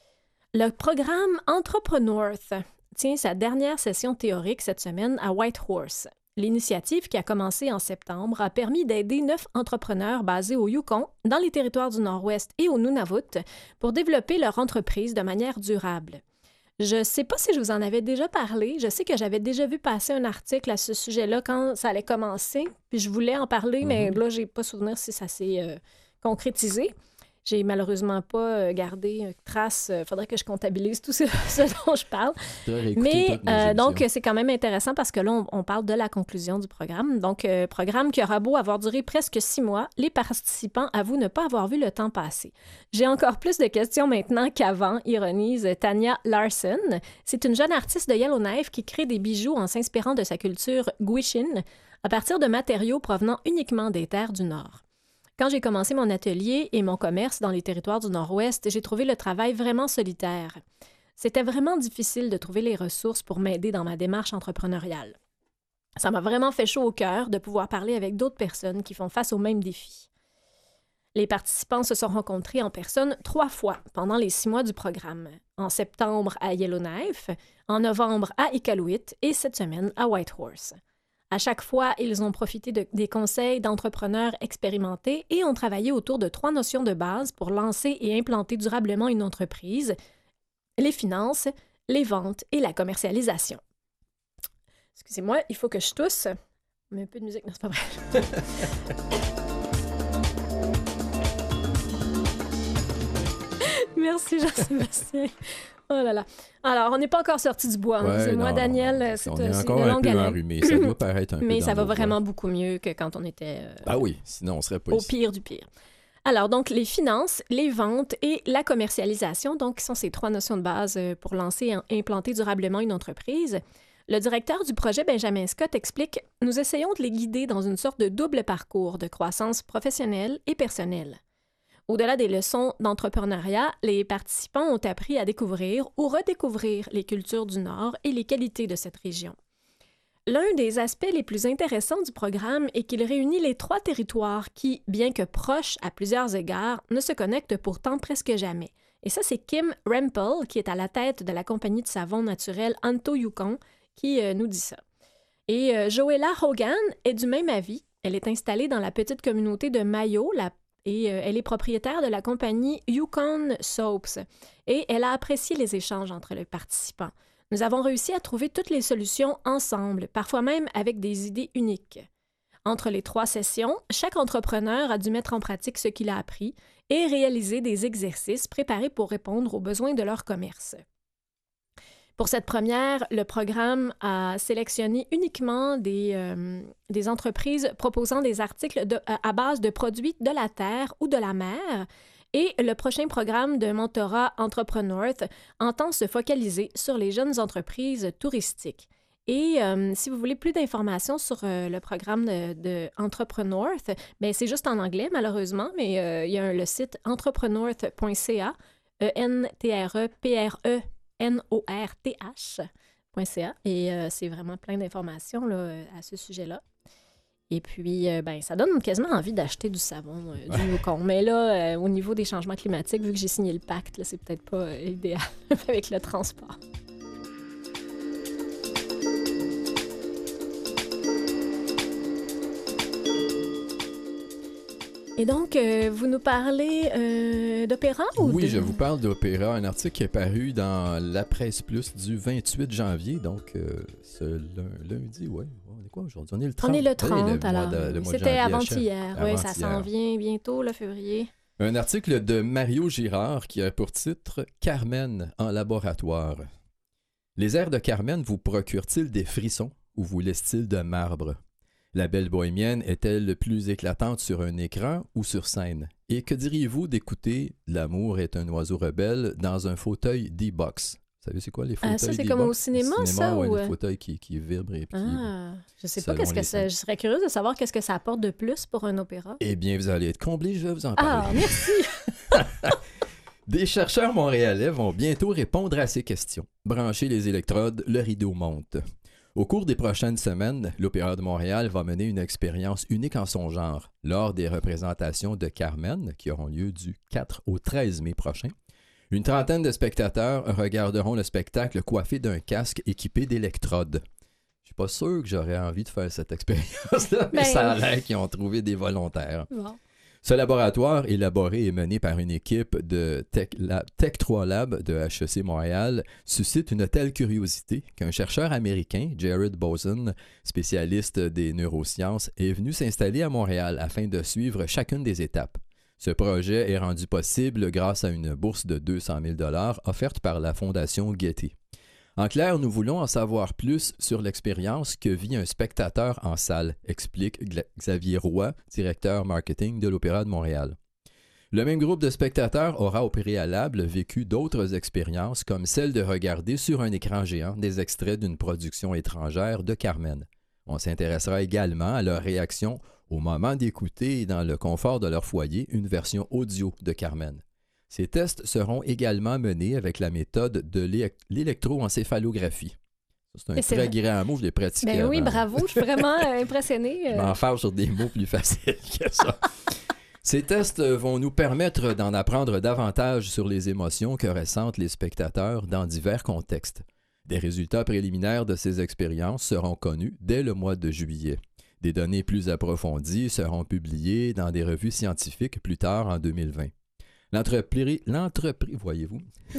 S1: Le programme Entrepreneurth tient sa dernière session théorique cette semaine à Whitehorse. L'initiative, qui a commencé en septembre, a permis d'aider neuf entrepreneurs basés au Yukon, dans les territoires du Nord-Ouest et au Nunavut, pour développer leur entreprise de manière durable. Je ne sais pas si je vous en avais déjà parlé. Je sais que j'avais déjà vu passer un article à ce sujet-là quand ça allait commencer, puis je voulais en parler, mm-hmm. mais là, je n'ai pas souvenir si ça s'est euh, concrétisé. J'ai malheureusement pas gardé trace. Il faudrait que je comptabilise tout ce, ce dont je parle. Mais euh, donc, c'est quand même intéressant parce que là, on, on parle de la conclusion du programme. Donc, euh, programme qui aura beau avoir duré presque six mois, les participants avouent ne pas avoir vu le temps passer. J'ai encore plus de questions maintenant qu'avant, ironise Tanya Larson. C'est une jeune artiste de Yellowknife qui crée des bijoux en s'inspirant de sa culture Gwich'in à partir de matériaux provenant uniquement des terres du Nord. Quand j'ai commencé mon atelier et mon commerce dans les territoires du Nord-Ouest, j'ai trouvé le travail vraiment solitaire. C'était vraiment difficile de trouver les ressources pour m'aider dans ma démarche entrepreneuriale. Ça m'a vraiment fait chaud au cœur de pouvoir parler avec d'autres personnes qui font face aux mêmes défis. Les participants se sont rencontrés en personne trois fois pendant les six mois du programme. En septembre à Yellowknife, en novembre à Iqaluit et cette semaine à Whitehorse. À chaque fois, ils ont profité de, des conseils d'entrepreneurs expérimentés et ont travaillé autour de trois notions de base pour lancer et implanter durablement une entreprise, les finances, les ventes et la commercialisation. Excusez-moi, il faut que je tousse. Mais un peu de musique, non, c'est pas vrai. Merci Jean-Sébastien. Oh là là. Alors, on n'est pas encore sorti du bois.
S2: Ouais,
S1: c'est
S2: non,
S1: moi, Daniel.
S2: non,
S1: c'est,
S2: on
S1: c'est
S2: est
S1: une
S2: encore
S1: longue
S2: un peu
S1: haleine.
S2: enrhumé. Ça doit paraître un peu
S1: Mais ça va
S2: nos
S1: vraiment
S2: voix.
S1: beaucoup mieux que quand on était euh,
S2: ah oui, sinon on serait pas
S1: au
S2: ici.
S1: pire du pire. Alors, donc, les finances, les ventes et la commercialisation, donc, qui sont ces trois notions de base pour lancer et implanter durablement une entreprise. Le directeur du projet, Benjamin Scott, explique « Nous essayons de les guider dans une sorte de double parcours de croissance professionnelle et personnelle. » Au-delà des leçons d'entrepreneuriat, les participants ont appris à découvrir ou redécouvrir les cultures du Nord et les qualités de cette région. L'un des aspects les plus intéressants du programme est qu'il réunit les trois territoires qui, bien que proches à plusieurs égards, ne se connectent pourtant presque jamais. Et ça, c'est Kim Rempel, qui est à la tête de la compagnie de savon naturel Anto Yukon, qui euh, nous dit ça. Et euh, Joella Hogan est du même avis. Elle est installée dans la petite communauté de Mayo, la et euh, elle est propriétaire de la compagnie Yukon Soaps et elle a apprécié les échanges entre les participants. Nous avons réussi à trouver toutes les solutions ensemble, parfois même avec des idées uniques. Entre les trois sessions, chaque entrepreneur a dû mettre en pratique ce qu'il a appris et réaliser des exercices préparés pour répondre aux besoins de leur commerce. Pour cette première, le programme a sélectionné uniquement des, euh, des entreprises proposant des articles de, à base de produits de la terre ou de la mer. Et le prochain programme de mentorat Entrepreneurth entend se focaliser sur les jeunes entreprises touristiques. Et euh, si vous voulez plus d'informations sur euh, le programme de, de Entrepreneurth, bien, c'est juste en anglais malheureusement, mais euh, il y a un, le site entrepreneurth point c a, E N T R E P R E N O R T H point C A et euh, c'est vraiment plein d'informations là, à ce sujet-là. Et puis, euh, ben, ça donne quasiment envie d'acheter du savon, euh, du Yukon. Mais là, euh, au niveau des changements climatiques, vu que j'ai signé le pacte, là, c'est peut-être pas euh, idéal avec le transport. Et donc, euh, vous nous parlez euh, d'opéra ou
S2: Oui,
S1: de...
S2: je vous parle d'opéra, un article qui est paru dans La Presse Plus du vingt-huit janvier, donc euh, ce lundi, oui. On est quoi aujourd'hui? On est le trente.
S1: On est le trente,
S2: hey, le
S1: alors.
S2: de, le
S1: C'était avant-hier. Oui, ça
S2: avant-hier.
S1: s'en vient bientôt, le février.
S2: Un article de Mario Girard qui a pour titre « Carmen en laboratoire ». Les airs de Carmen vous procurent-ils des frissons ou vous laissent-ils de marbre? La belle bohémienne est-elle plus éclatante sur un écran ou sur scène? Et que diriez-vous d'écouter « L'amour est un oiseau rebelle » dans un fauteuil D-Box? Vous savez, c'est quoi les fauteuils
S1: Ah, ça, c'est
S2: D-Box?
S1: comme au cinéma,
S2: au cinéma
S1: ça?
S2: Ouais,
S1: ou...
S2: les fauteuils qui, qui vibrent et puis
S1: Ah, je sais pas
S2: selon
S1: qu'est-ce que
S2: les
S1: ça... Je serais curieuse de savoir qu'est-ce que ça apporte de plus pour un opéra.
S2: Eh bien, vous allez être comblés, je vais vous en parler.
S1: Ah, merci!
S2: Des chercheurs montréalais vont bientôt répondre à ces questions. Branchez les électrodes, le rideau monte. Au cours des prochaines semaines, l'Opéra de Montréal va mener une expérience unique en son genre. Lors des représentations de Carmen, qui auront lieu du quatre au treize mai prochain, une trentaine de spectateurs regarderont le spectacle coiffés d'un casque équipé d'électrodes. Je suis pas sûr que j'aurais envie de faire cette expérience-là, mais
S1: Ben...
S2: ça a l'air qu'ils ont trouvé des volontaires.
S1: Bon.
S2: Ce laboratoire, élaboré et mené par une équipe de Tech, Lab, Tech trois Lab de H E C Montréal, suscite une telle curiosité qu'un chercheur américain, Jared Boson, spécialiste des neurosciences, est venu s'installer à Montréal afin de suivre chacune des étapes. Ce projet est rendu possible grâce à une bourse de deux cent mille dollars offerte par la Fondation Getty. En clair, nous voulons en savoir plus sur l'expérience que vit un spectateur en salle, explique Xavier Roy, directeur marketing de l'Opéra de Montréal. Le même groupe de spectateurs aura au préalable vécu d'autres expériences comme celle de regarder sur un écran géant des extraits d'une production étrangère de Carmen. On s'intéressera également à leur réaction au moment d'écouter dans le confort de leur foyer une version audio de Carmen. Ces tests seront également menés avec la méthode de l'électroencéphalographie. C'est un
S1: Et
S2: très grand mot, je l'ai pratiqué
S1: Ben
S2: avant.
S1: oui, bravo, je suis vraiment euh, impressionnée.
S2: Je m'en fâche sur des mots plus faciles que ça. Ces tests vont nous permettre d'en apprendre davantage sur les émotions que ressentent les spectateurs dans divers contextes. Des résultats préliminaires de ces expériences seront connus dès le mois de juillet. Des données plus approfondies seront publiées dans des revues scientifiques plus tard en deux mille vingt. L'entreprise, l'entreprise, voyez-vous,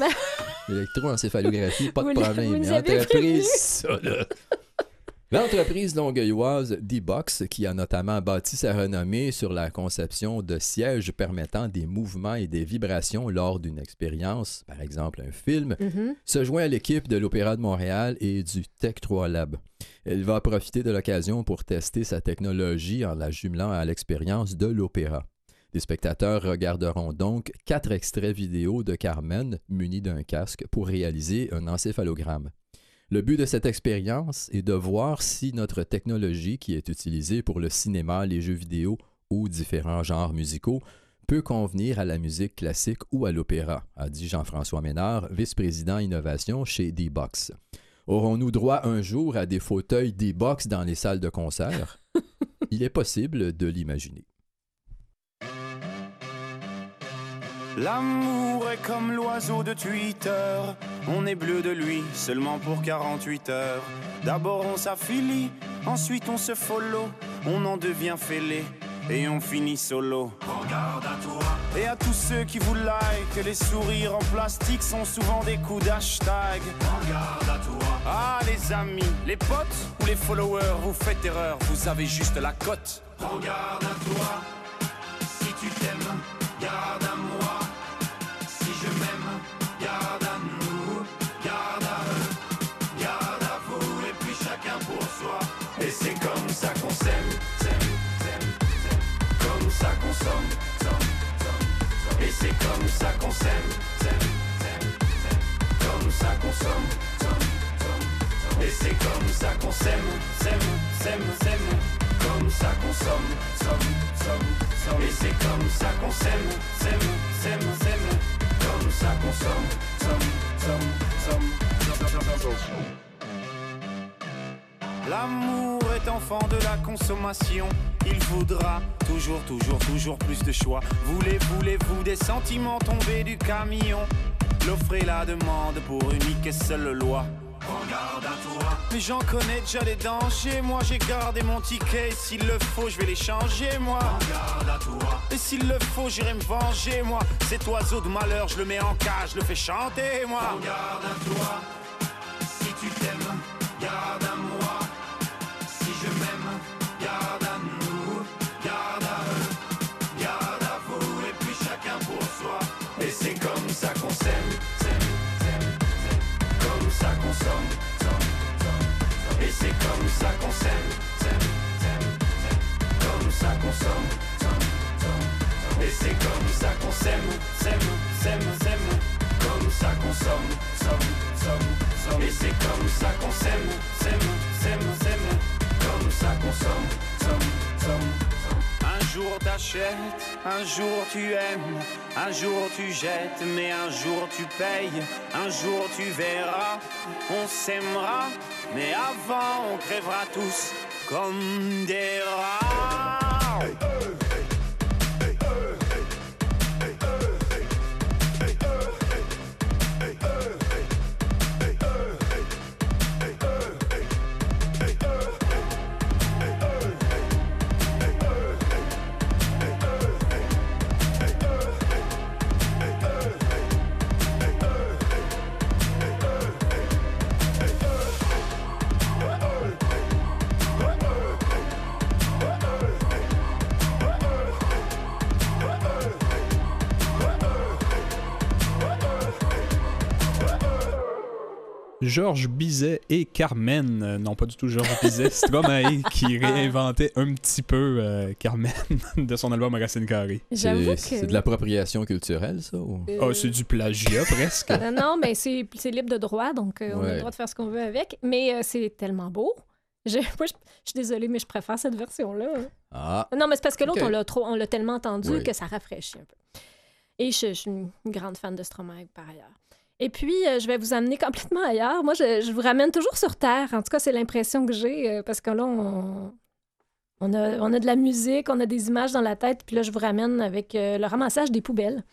S2: l'électroencéphalographie, pas de
S1: vous
S2: problème.
S1: Vous
S2: L'entreprise, ça là. L'entreprise longueuilloise D-Box, qui a notamment bâti sa renommée sur la conception de sièges permettant des mouvements et des vibrations lors d'une expérience, par exemple un film,
S1: Mm-hmm.
S2: se joint à l'équipe de l'Opéra de Montréal et du Tech trois Lab. Elle va profiter de l'occasion pour tester sa technologie en la jumelant à l'expérience de l'opéra. Les spectateurs regarderont donc quatre extraits vidéo de Carmen munis d'un casque pour réaliser un encéphalogramme. Le but de cette expérience est de voir si notre technologie, qui est utilisée pour le cinéma, les jeux vidéo ou différents genres musicaux, peut convenir à la musique classique ou à l'opéra, a dit Jean-François Ménard, vice-président innovation chez D-Box. Aurons-nous droit un jour à des fauteuils D-Box dans les salles de concert? Il est possible de l'imaginer.
S4: L'amour est comme l'oiseau de Twitter. On est bleu de lui seulement pour quarante-huit heures. D'abord on s'affilie, ensuite on se follow. On en devient fêlé et on finit solo. Regarde à toi. Et à tous ceux qui vous like, les sourires en plastique sont souvent des coups d'hashtag. Regarde à toi. Ah les amis, les potes ou les followers, vous faites erreur, vous avez juste la cote. Regarde à toi. Si tu t'aimes, garde à moi. Si je m'aime, garde à nous, garde à eux, garde à vous, et puis chacun pour soi. Et c'est comme ça qu'on s'aime, s'aime, s'aime, s'aime. Comme ça qu'on somme, somme, somme, somme. Et c'est comme ça qu'on s'aime, s'aime, s'aime, s'aime. Comme ça qu'on somme, somme, somme, somme. Et c'est comme ça qu'on s'aime, s'aime, s'aime, s'aime. Comme ça qu'on somme, somme, somme, somme. Et c'est comme ça qu'on s'aime, s'aime, s'aime, s'aime. Comme ça qu'on somme, somme, somme, somme, somme, somme, somme, somme. L'amour est enfant de la consommation. Il faudra toujours, toujours, toujours plus de choix. Voulez, voulez-vous des sentiments tombés du camion? L'offre et la demande pour unique et seule loi. prends garde à toi. Mais j'en connais déjà les dangers, moi j'ai gardé mon ticket. Et s'il le faut, je vais les changer, moi. Prends garde à toi. Et s'il le faut, j'irai me venger, moi. Cet oiseau de malheur, je le mets en cage, je le fais chanter, moi. Prends garde à toi. Si tu t'aimes, garde à moi. Si je m'aime, garde à nous. Garde à eux, garde à vous. Et puis chacun pour soi. Et c'est comme ça qu'on s'aime, s'aime, s'aime, s'aime. Comme ça qu'on somme, somme, somme, somme. Et c'est comme ça qu'on s'aime, s'aime, s'aime, s'aime. Comme ça qu'on somme, somme, somme, somme. Et c'est comme ça qu'on s'aime, s'aime, s'aime, s'aime. Comme ça qu'on somme, somme, somme, somme. Et c'est comme ça qu'on s'aime, s'aime, s'aime, s'aime. Comme ça qu'on somme, somme, somme, somme. Un jour t'achètes, un jour tu aimes, un jour tu jettes, mais un jour tu payes, un jour tu verras, on s'aimera, mais avant on crèvera tous comme des rats. Hey, hey, hey, hey, hey, hey, hey,
S3: Georges Bizet et Carmen, euh, non pas du tout Georges Bizet, Stromae qui réinventait un petit peu euh, Carmen de son album Racine Carrée.
S1: J'avoue que...
S2: C'est de l'appropriation culturelle, ça? Ou...
S1: Euh...
S3: Oh, c'est du plagiat presque.
S1: non, non, mais c'est, c'est libre de droit, donc euh, on
S2: Ouais.
S1: a le droit de faire ce qu'on veut avec. Mais euh, c'est tellement beau. Je, moi, je, je suis désolée, mais je préfère cette version-là.
S2: Ah,
S1: Non, mais c'est parce que l'autre,
S2: Ok.
S1: on, l'a trop, on l'a tellement entendu
S2: Oui.
S1: que ça rafraîchit un peu. Et je, je suis une grande fan de Stromae par ailleurs. Et puis, euh, je vais vous amener complètement ailleurs. Moi, je, je vous ramène toujours sur Terre. En tout cas, c'est l'impression que j'ai, euh, parce que là, on, on, a, on a de la musique, on a des images dans la tête, puis là, je vous ramène avec euh, le ramassage des poubelles.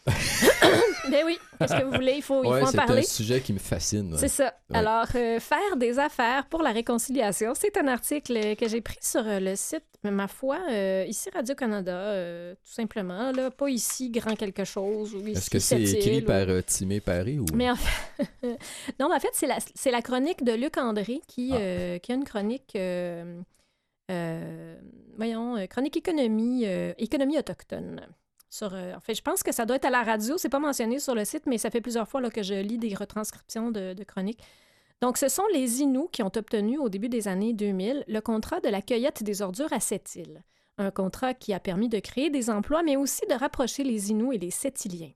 S1: Ben oui, qu'est-ce que vous voulez? Il faut, il
S2: ouais,
S1: faut en
S2: c'est
S1: parler.
S2: un sujet qui me fascine.
S1: C'est ça.
S2: Ouais.
S1: Alors, euh, faire des affaires pour la réconciliation, c'est un article que j'ai pris sur euh, le site, mais ma foi, euh, ici Radio-Canada, euh, tout simplement, là, pas ici grand quelque chose. Ou ici,
S2: Est-ce que c'est
S1: cette
S2: écrit
S1: île,
S2: par
S1: ou...
S2: euh, Timé Paris? Ou...
S1: Mais en fait, non, mais en fait, c'est la, c'est la chronique de Luc André qui,
S2: Ah.
S1: euh, qui a une chronique, euh, euh, voyons, euh, chronique économie, euh, économie autochtone. Sur, euh, en fait, je pense que ça doit être à la radio. C'est pas mentionné sur le site, mais ça fait plusieurs fois là, que je lis des retranscriptions de, de chroniques. Donc, ce sont les Inuits qui ont obtenu, au début des années deux mille, le contrat de la cueillette des ordures à Sept-Îles. Un contrat qui a permis de créer des emplois, mais aussi de rapprocher les Inuits et les Sept-Îliens.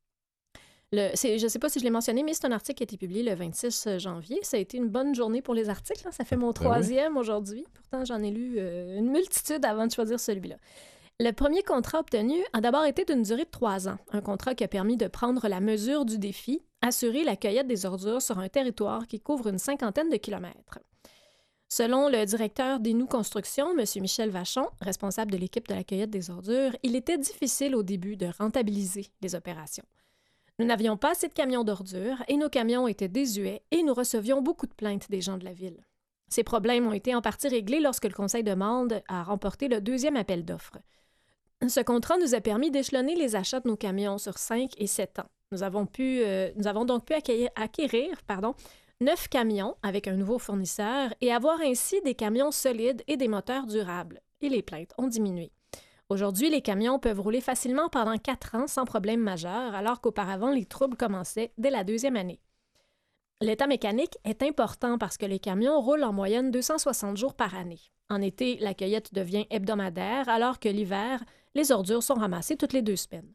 S1: Le, c'est, je ne sais pas si je l'ai mentionné, mais c'est un article qui a été publié le vingt-six janvier. Ça a été une bonne journée pour les articles. Hein. Ça fait mon troisième aujourd'hui. Pourtant, j'en ai lu euh, une multitude avant de choisir celui-là. Le premier contrat obtenu a d'abord été d'une durée de trois ans. Un contrat qui a permis de prendre la mesure du défi, assurer la cueillette des ordures sur un territoire qui couvre une cinquantaine de kilomètres. Selon le directeur d'Inuit Construction, M. Michel Vachon, responsable de l'équipe de la cueillette des ordures, il était difficile au début de rentabiliser les opérations. Nous n'avions pas assez de camions d'ordures et nos camions étaient désuets et nous recevions beaucoup de plaintes des gens de la ville. Ces problèmes ont été en partie réglés lorsque le Conseil de Mende a remporté le deuxième appel d'offres. Ce contrat nous a permis d'échelonner les achats de nos camions sur cinq et sept ans. Nous avons, pu, euh, nous avons donc pu acquérir, acquérir pardon, neuf camions avec un nouveau fournisseur et avoir ainsi des camions solides et des moteurs durables. Et les plaintes ont diminué. Aujourd'hui, les camions peuvent rouler facilement pendant quatre ans sans problème majeur, alors qu'auparavant, les troubles commençaient dès la deuxième année. L'état mécanique est important parce que les camions roulent en moyenne deux cent soixante jours par année. En été, la cueillette devient hebdomadaire, alors que l'hiver, les ordures sont ramassées toutes les deux semaines.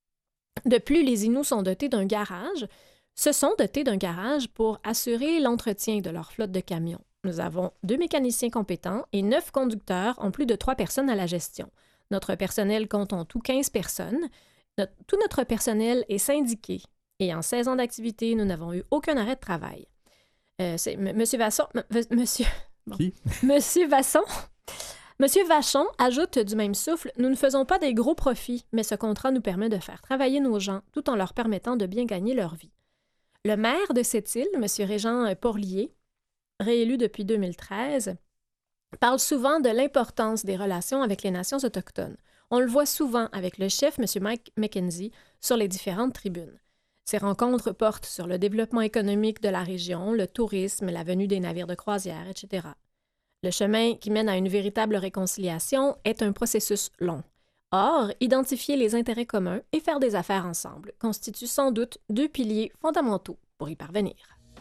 S1: De plus, les Inuits sont dotés d'un garage. Se sont dotés d'un garage pour assurer l'entretien de leur flotte de camions. Nous avons deux mécaniciens compétents et neuf conducteurs, en plus de trois personnes à la gestion. Notre personnel compte en tout quinze personnes. Notre, tout notre personnel est syndiqué. Et en seize ans d'activité, nous n'avons eu aucun arrêt de travail. Euh, c'est M. Monsieur Vasson... M- m- monsieur... Bon.
S2: Qui?
S1: Monsieur Vasson... Monsieur Vachon ajoute du même souffle, « Nous ne faisons pas des gros profits, mais ce contrat nous permet de faire travailler nos gens tout en leur permettant de bien gagner leur vie. » Le maire de cette île, M. Régent Porlier, réélu depuis deux mille treize, parle souvent de l'importance des relations avec les nations autochtones. On le voit souvent avec le chef, M. Mike McKenzie, sur les différentes tribunes. Ces rencontres portent sur le développement économique de la région, le tourisme, la venue des navires de croisière, et cetera. Le chemin qui mène à une véritable réconciliation est un processus long. Or, identifier les intérêts communs et faire des affaires ensemble constituent sans doute deux piliers fondamentaux pour y parvenir.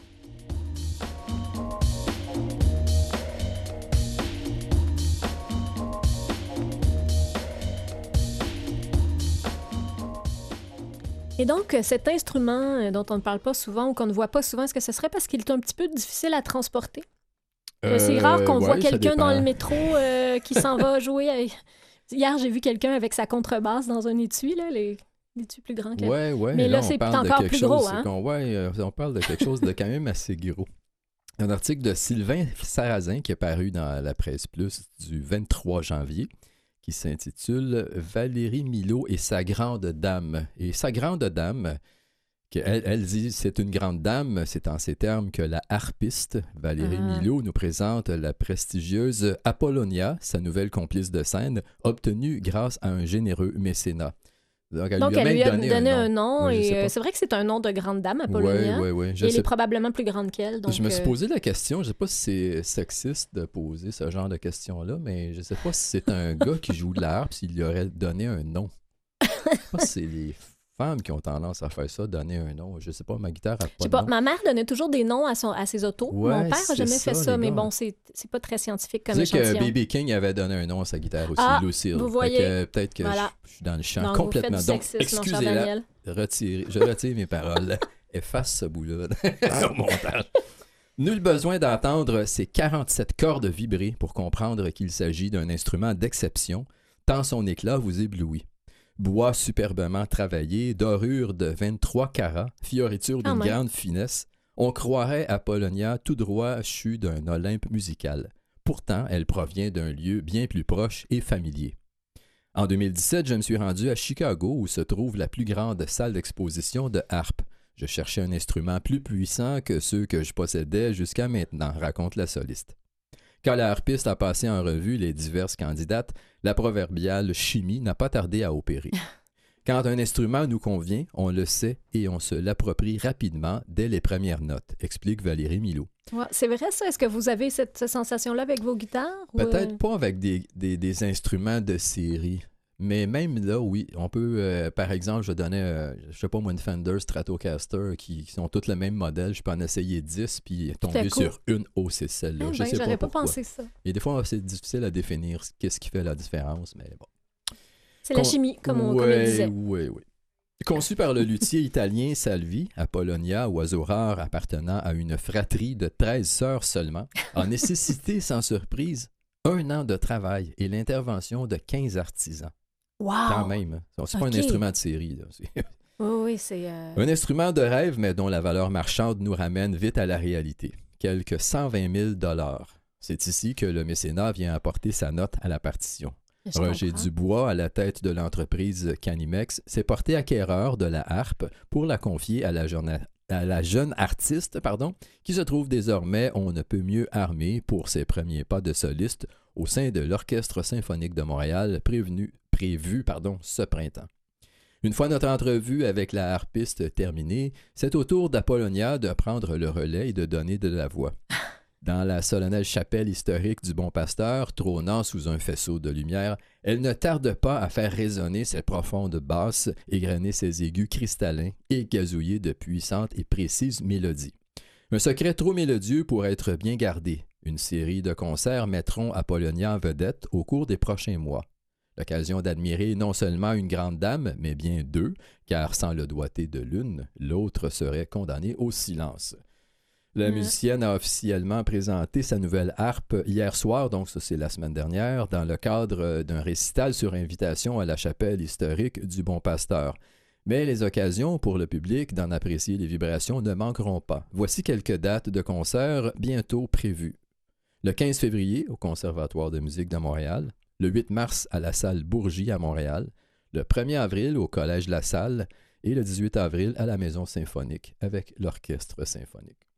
S1: Et donc, cet instrument dont on ne parle pas souvent ou qu'on ne voit pas souvent, est-ce que ce serait parce qu'il est un petit peu difficile à transporter? Euh, c'est rare qu'on
S2: ouais,
S1: voit quelqu'un dans le métro euh, qui s'en va jouer. À... Hier, j'ai vu quelqu'un avec sa contrebasse dans un étui, là, les... l'étui plus grand que...
S2: Ouais, ouais.
S1: Mais là,
S2: là
S1: c'est
S2: on
S1: encore plus
S2: chose,
S1: gros. Hein?
S2: On, ouais, on parle de quelque chose de quand même assez gros. Un article de Sylvain Sarrazin qui est paru dans la Presse Plus du vingt-trois janvier, qui s'intitule « Valérie Milot et sa grande dame ». Et sa grande dame, elle, elle dit « c'est une grande dame », c'est en ces termes que la harpiste Valérie ah. Milot nous présente la prestigieuse Apollonia, sa nouvelle complice de scène, obtenue grâce à un généreux mécénat. Donc, elle
S1: Donc,
S2: lui a,
S1: elle
S2: même
S1: lui a
S2: donné,
S1: donné
S2: un
S1: un nom,
S2: nom. Ouais,
S1: et euh, c'est vrai que c'est un nom de grande dame, Apollonia.
S2: Oui, oui, oui.
S1: Et elle est probablement plus grande qu'elle. Donc,
S2: je me suis
S1: euh...
S2: posé la question, je ne sais pas si c'est sexiste de poser ce genre de questions-là, mais je ne sais pas si c'est un gars qui joue de la harpe, s'il lui aurait donné un nom. Je ne sais pas si c'est les femmes qui ont tendance à faire ça, donner un nom. Je ne sais pas, ma guitare a pas
S1: je sais
S2: de
S1: pas,
S2: nom.
S1: Ma mère donnait toujours des noms à, son, à ses autos.
S2: Ouais,
S1: Mon père n'a jamais
S2: ça,
S1: fait ça, mais
S2: gars.
S1: bon, c'est, c'est pas très scientifique comme
S2: tu sais
S1: échantillon.
S2: que B B King avait donné un nom à sa guitare aussi,
S1: ah,
S2: Lucille.
S1: Vous voyez.
S2: Que, peut-être que
S1: voilà.
S2: je, je suis dans le champ
S1: non,
S2: complètement.
S1: Vous
S2: Donc,
S1: sexisme,
S2: excusez-la, retirez, je retire mes paroles. Efface ce bout-là au montage. Nul besoin d'entendre ces quarante-sept cordes vibrer pour comprendre qu'il s'agit d'un instrument d'exception, tant son éclat vous éblouit. Bois superbement travaillé, dorure de vingt-trois carats, fioriture d'une
S1: ah,
S2: grande finesse, on croirait Apollonia tout droit chue d'un Olympe musical. Pourtant, elle provient d'un lieu bien plus proche et familier. En deux mille dix-sept, je me suis rendu à Chicago où se trouve la plus grande salle d'exposition de harpe. Je cherchais un instrument plus puissant que ceux que je possédais jusqu'à maintenant, raconte la soliste. Quand la harpiste a passé en revue les diverses candidates, la proverbiale chimie n'a pas tardé à opérer. Quand un instrument nous convient, on le sait et on se l'approprie rapidement dès les premières notes, explique Valérie Milot.
S1: Ouais, c'est vrai ça? Est-ce que vous avez cette, cette sensation-là avec vos guitares?
S2: Peut-être
S1: ou...
S2: pas avec des, des, des instruments de série. Mais même là, oui, on peut, euh, par exemple, je donnais, euh, je sais pas moi, une Fender Stratocaster qui, qui sont toutes le même modèle. Je peux en essayer dix puis tomber cool. sur une, oh, c'est celle-là.
S1: Ah,
S2: je
S1: ben,
S2: sais
S1: j'aurais
S2: pas,
S1: pas pensé ça.
S2: Et des fois, c'est difficile à définir qu'est-ce qui fait la différence, mais bon.
S1: C'est Con... la chimie, comme on,
S2: ouais,
S1: comme il disait.
S2: Oui, oui. Conçu par le luthier italien Salvi, Apollonia, oiseau rare appartenant à une fratrie de treize sœurs seulement, a nécessité, sans surprise, un an de travail et l'intervention de quinze artisans.
S1: Wow!
S2: Quand même. C'est pas okay. un instrument de série. Là.
S1: Oui, oui, c'est... Euh...
S2: Un instrument de rêve, mais dont la valeur marchande nous ramène vite à la réalité. Quelques cent vingt mille dollars. C'est ici que le mécénat vient apporter sa note à la partition. Je Roger comprends. Dubois, à la tête de l'entreprise Canimex, s'est porté acquéreur de la harpe pour la confier à la, jeune, à la jeune artiste pardon, qui se trouve désormais on ne peut mieux armée pour ses premiers pas de soliste au sein de l'Orchestre symphonique de Montréal prévenu, prévu pardon, ce printemps. Une fois notre entrevue avec la harpiste terminée, c'est au tour d'Apollonia de prendre le relais et de donner de la voix. Dans la solennelle chapelle historique du Bon Pasteur, trônant sous un faisceau de lumière, elle ne tarde pas à faire résonner ses profondes basses, égrener ses aigus cristallins et gazouiller de puissantes et précises mélodies. Un secret trop mélodieux pour être bien gardé. Une série de concerts mettront Apollonia en vedette au cours des prochains mois. L'occasion d'admirer non seulement une grande dame, mais bien deux, car sans le doigté de l'une, l'autre serait condamnée au silence. La mmh. musicienne a officiellement présenté sa nouvelle harpe hier soir, donc ça c'est la semaine dernière, dans le cadre d'un récital sur invitation à la chapelle historique du Bon Pasteur. Mais les occasions pour le public d'en apprécier les vibrations ne manqueront pas. Voici quelques dates de concerts bientôt prévues. Le quinze février au Conservatoire de musique de Montréal, le huit mars à la salle Bourgie à Montréal, le premier avril au Collège La Salle et le dix-huit avril à la Maison symphonique avec l'Orchestre symphonique.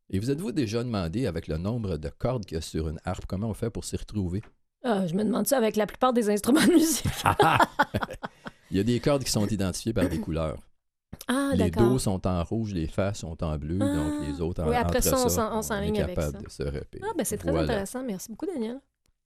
S2: Et vous êtes-vous déjà demandé, avec le nombre de cordes qu'il y a sur une harpe, comment on fait pour s'y retrouver?
S1: Ah, je me demande ça avec la plupart des instruments de musique.
S2: Il y a des cordes qui sont identifiées par des couleurs.
S1: Ah,
S2: les
S1: d'accord.
S2: dos sont en rouge, les fa sont en bleu,
S1: Ah.
S2: donc les autres en
S1: Oui, après
S2: entre
S1: ça, on
S2: ça,
S1: s'en- on s'enligne
S2: est
S1: avec
S2: capable
S1: ça.
S2: de se repérer.
S1: Ah, ben c'est très
S2: Voilà.
S1: intéressant. Merci beaucoup, Daniel.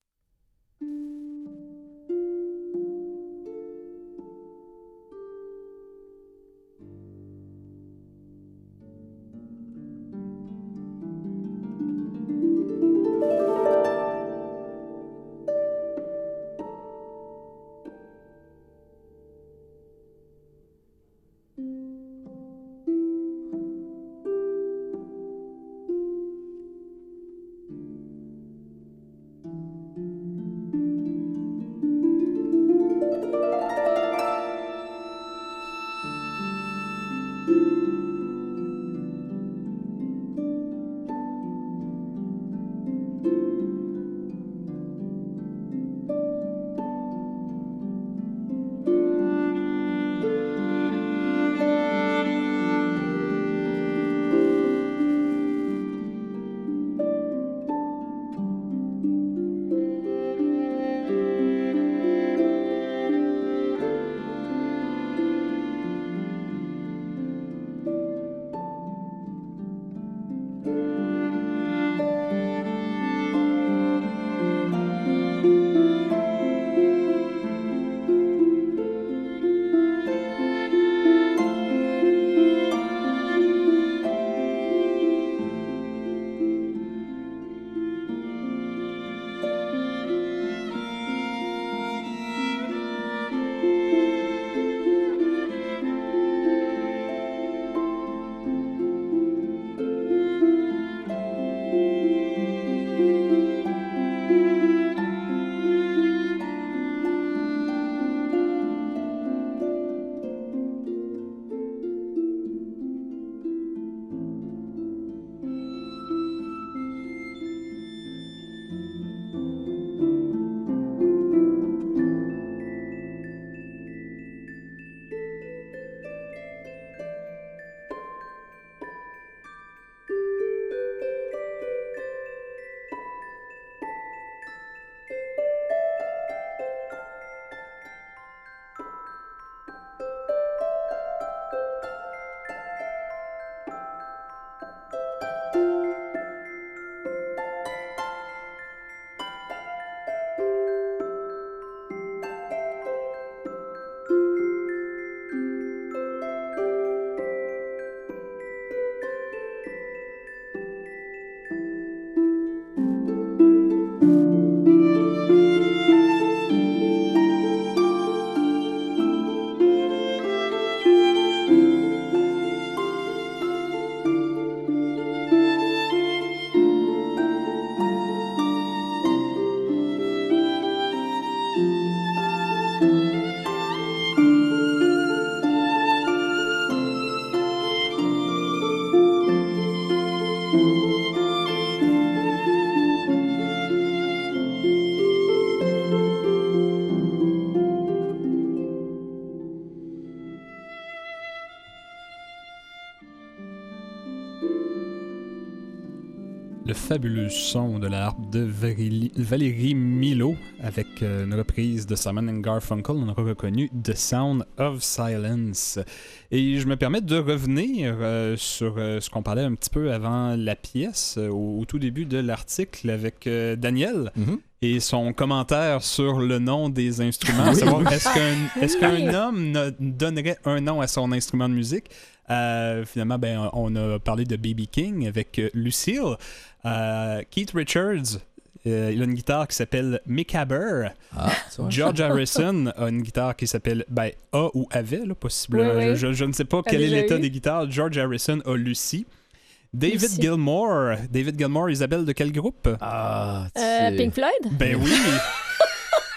S3: Le fabuleux son de la harpe de Valérie, Valérie Milo avec euh, une reprise de Simon and Garfunkel. On aura reconnu The Sound of Silence. Et je me permets de revenir euh, sur euh, ce qu'on parlait un petit peu avant la pièce, euh, au, au tout début de l'article avec euh, Daniel.
S2: Mm-hmm.
S3: Et son commentaire sur le nom des instruments, à
S2: Oui.
S3: savoir est-ce qu'un, est-ce qu'un homme ne donnerait un nom à son instrument de musique? Euh, finalement, ben, on a parlé de B B King avec euh, Lucille. Euh, Keith Richards, euh, il a une guitare qui s'appelle Mickaber.
S2: Ah, ça va.
S3: George Harrison a une guitare qui s'appelle ben, A ou avait, là, possiblement.
S1: Oui, oui.
S3: Je, je ne sais pas
S1: T'as
S3: quel est
S1: déjà
S3: l'état
S1: eu?
S3: des guitares. George Harrison a Lucy. David
S1: Lucy.
S3: Gilmour. David Gilmour, Isabelle, de quel groupe?
S2: Ah, tu
S1: Euh,
S2: sais.
S1: Pink Floyd?
S3: Ben oui!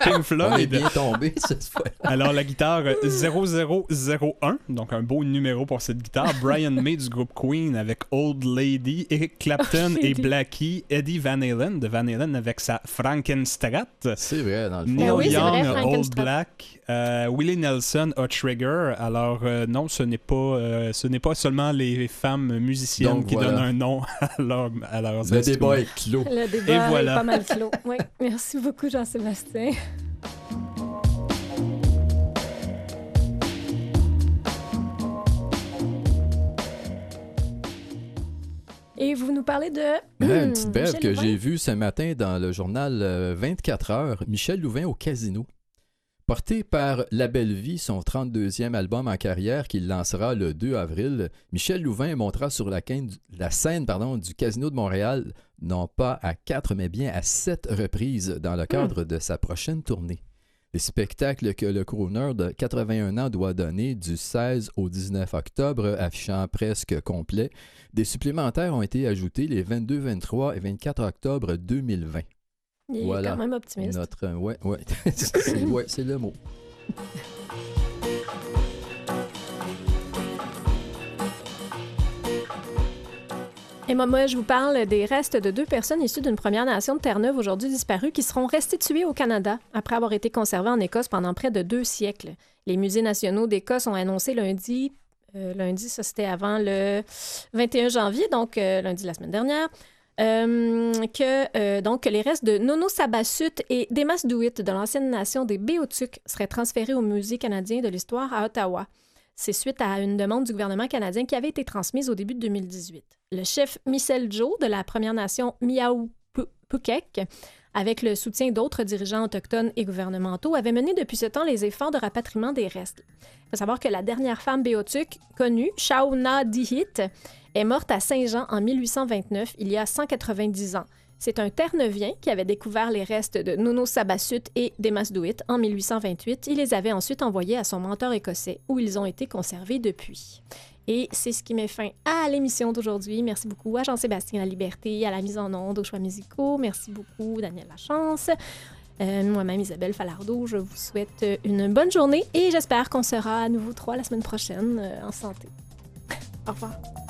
S3: Pink
S2: On est
S3: Floyd.
S2: bien tombé cette fois.
S3: Alors, la guitare zéro zéro zéro un, donc un beau numéro pour cette guitare. Brian May du groupe Queen avec Old Lady, Eric Clapton et Blackie, Eddie Van Halen de Van Halen avec sa Frankenstrat,
S2: C'est vrai, dans le fond.
S3: Neil
S1: Ah oui, c'est
S3: Young,
S1: vrai,
S3: Old
S1: Frankenstrat.
S3: Black, euh, Willie Nelson, A Trigger. Alors, euh, non, ce n'est pas, euh, ce n'est pas seulement les femmes musiciennes
S2: Donc,
S3: qui
S2: voilà.
S3: donnent un nom à, leur, à leurs
S2: Le
S3: instruments.
S2: débat est clos.
S1: Le débat
S3: Et voilà.
S1: est pas mal clos. Oui, merci beaucoup, Jean-Sébastien. Et vous nous parlez de...
S2: Ouais, une petite
S1: Hmm,
S2: brève
S1: Michel
S2: que
S1: Louvain.
S2: j'ai vue ce matin dans le journal euh, vingt-quatre heures, Michel Louvain au casino. Porté par La Belle Vie, son trente-deuxième album en carrière qu'il lancera le deux avril, Michel Louvain montera sur la, quin- la scène pardon, du Casino de Montréal, non pas à quatre, mais bien à sept reprises dans le cadre de sa prochaine tournée. Les spectacles que le crooner de quatre-vingt-un ans doit donner du seize au dix-neuf octobre, affichant presque complet, des supplémentaires ont été ajoutés les vingt-deux, vingt-trois et vingt-quatre octobre deux mille vingt.
S1: Il est
S2: Voilà.
S1: quand même optimiste.
S2: Notre, euh, ouais, ouais, c'est, ouais, c'est le mot.
S1: Et moi, moi, je vous parle des restes de deux personnes issues d'une Première Nation de Terre-Neuve aujourd'hui disparues qui seront restituées au Canada après avoir été conservées en Écosse pendant près de deux siècles. Les musées nationaux d'Écosse ont annoncé lundi, euh, lundi, ça c'était avant le vingt et un janvier, donc euh, lundi de la semaine dernière, euh, que euh, donc les restes de Nono Sabasut et Demasduit de l'ancienne nation des Béotucs seraient transférés au Musée canadien de l'histoire à Ottawa. C'est suite à une demande du gouvernement canadien qui avait été transmise au début de deux mille dix-huit. Le chef Michel Joe de la Première Nation Miaoupukek, avec le soutien d'autres dirigeants autochtones et gouvernementaux, avait mené depuis ce temps les efforts de rapatriement des restes. Il faut savoir que la dernière femme béotuc connue, Shauna Dihit, est morte à Saint-Jean en mille huit cent vingt-neuf, il y a cent quatre-vingt-dix ans. C'est un Terre-Neuvien qui avait découvert les restes de Nono Sabasut et Demasduit en mille huit cent vingt-huit. Il les avait ensuite envoyés à son mentor écossais, où ils ont été conservés depuis. Et c'est ce qui met fin à l'émission d'aujourd'hui. Merci beaucoup à Jean-Sébastien Laliberté, à la mise en onde, aux choix musicaux. Merci beaucoup, Daniel Lachance. Euh, moi-même, Isabelle Falardeau, je vous souhaite une bonne journée et j'espère qu'on sera à nouveau trois la semaine prochaine euh, en santé. Au revoir.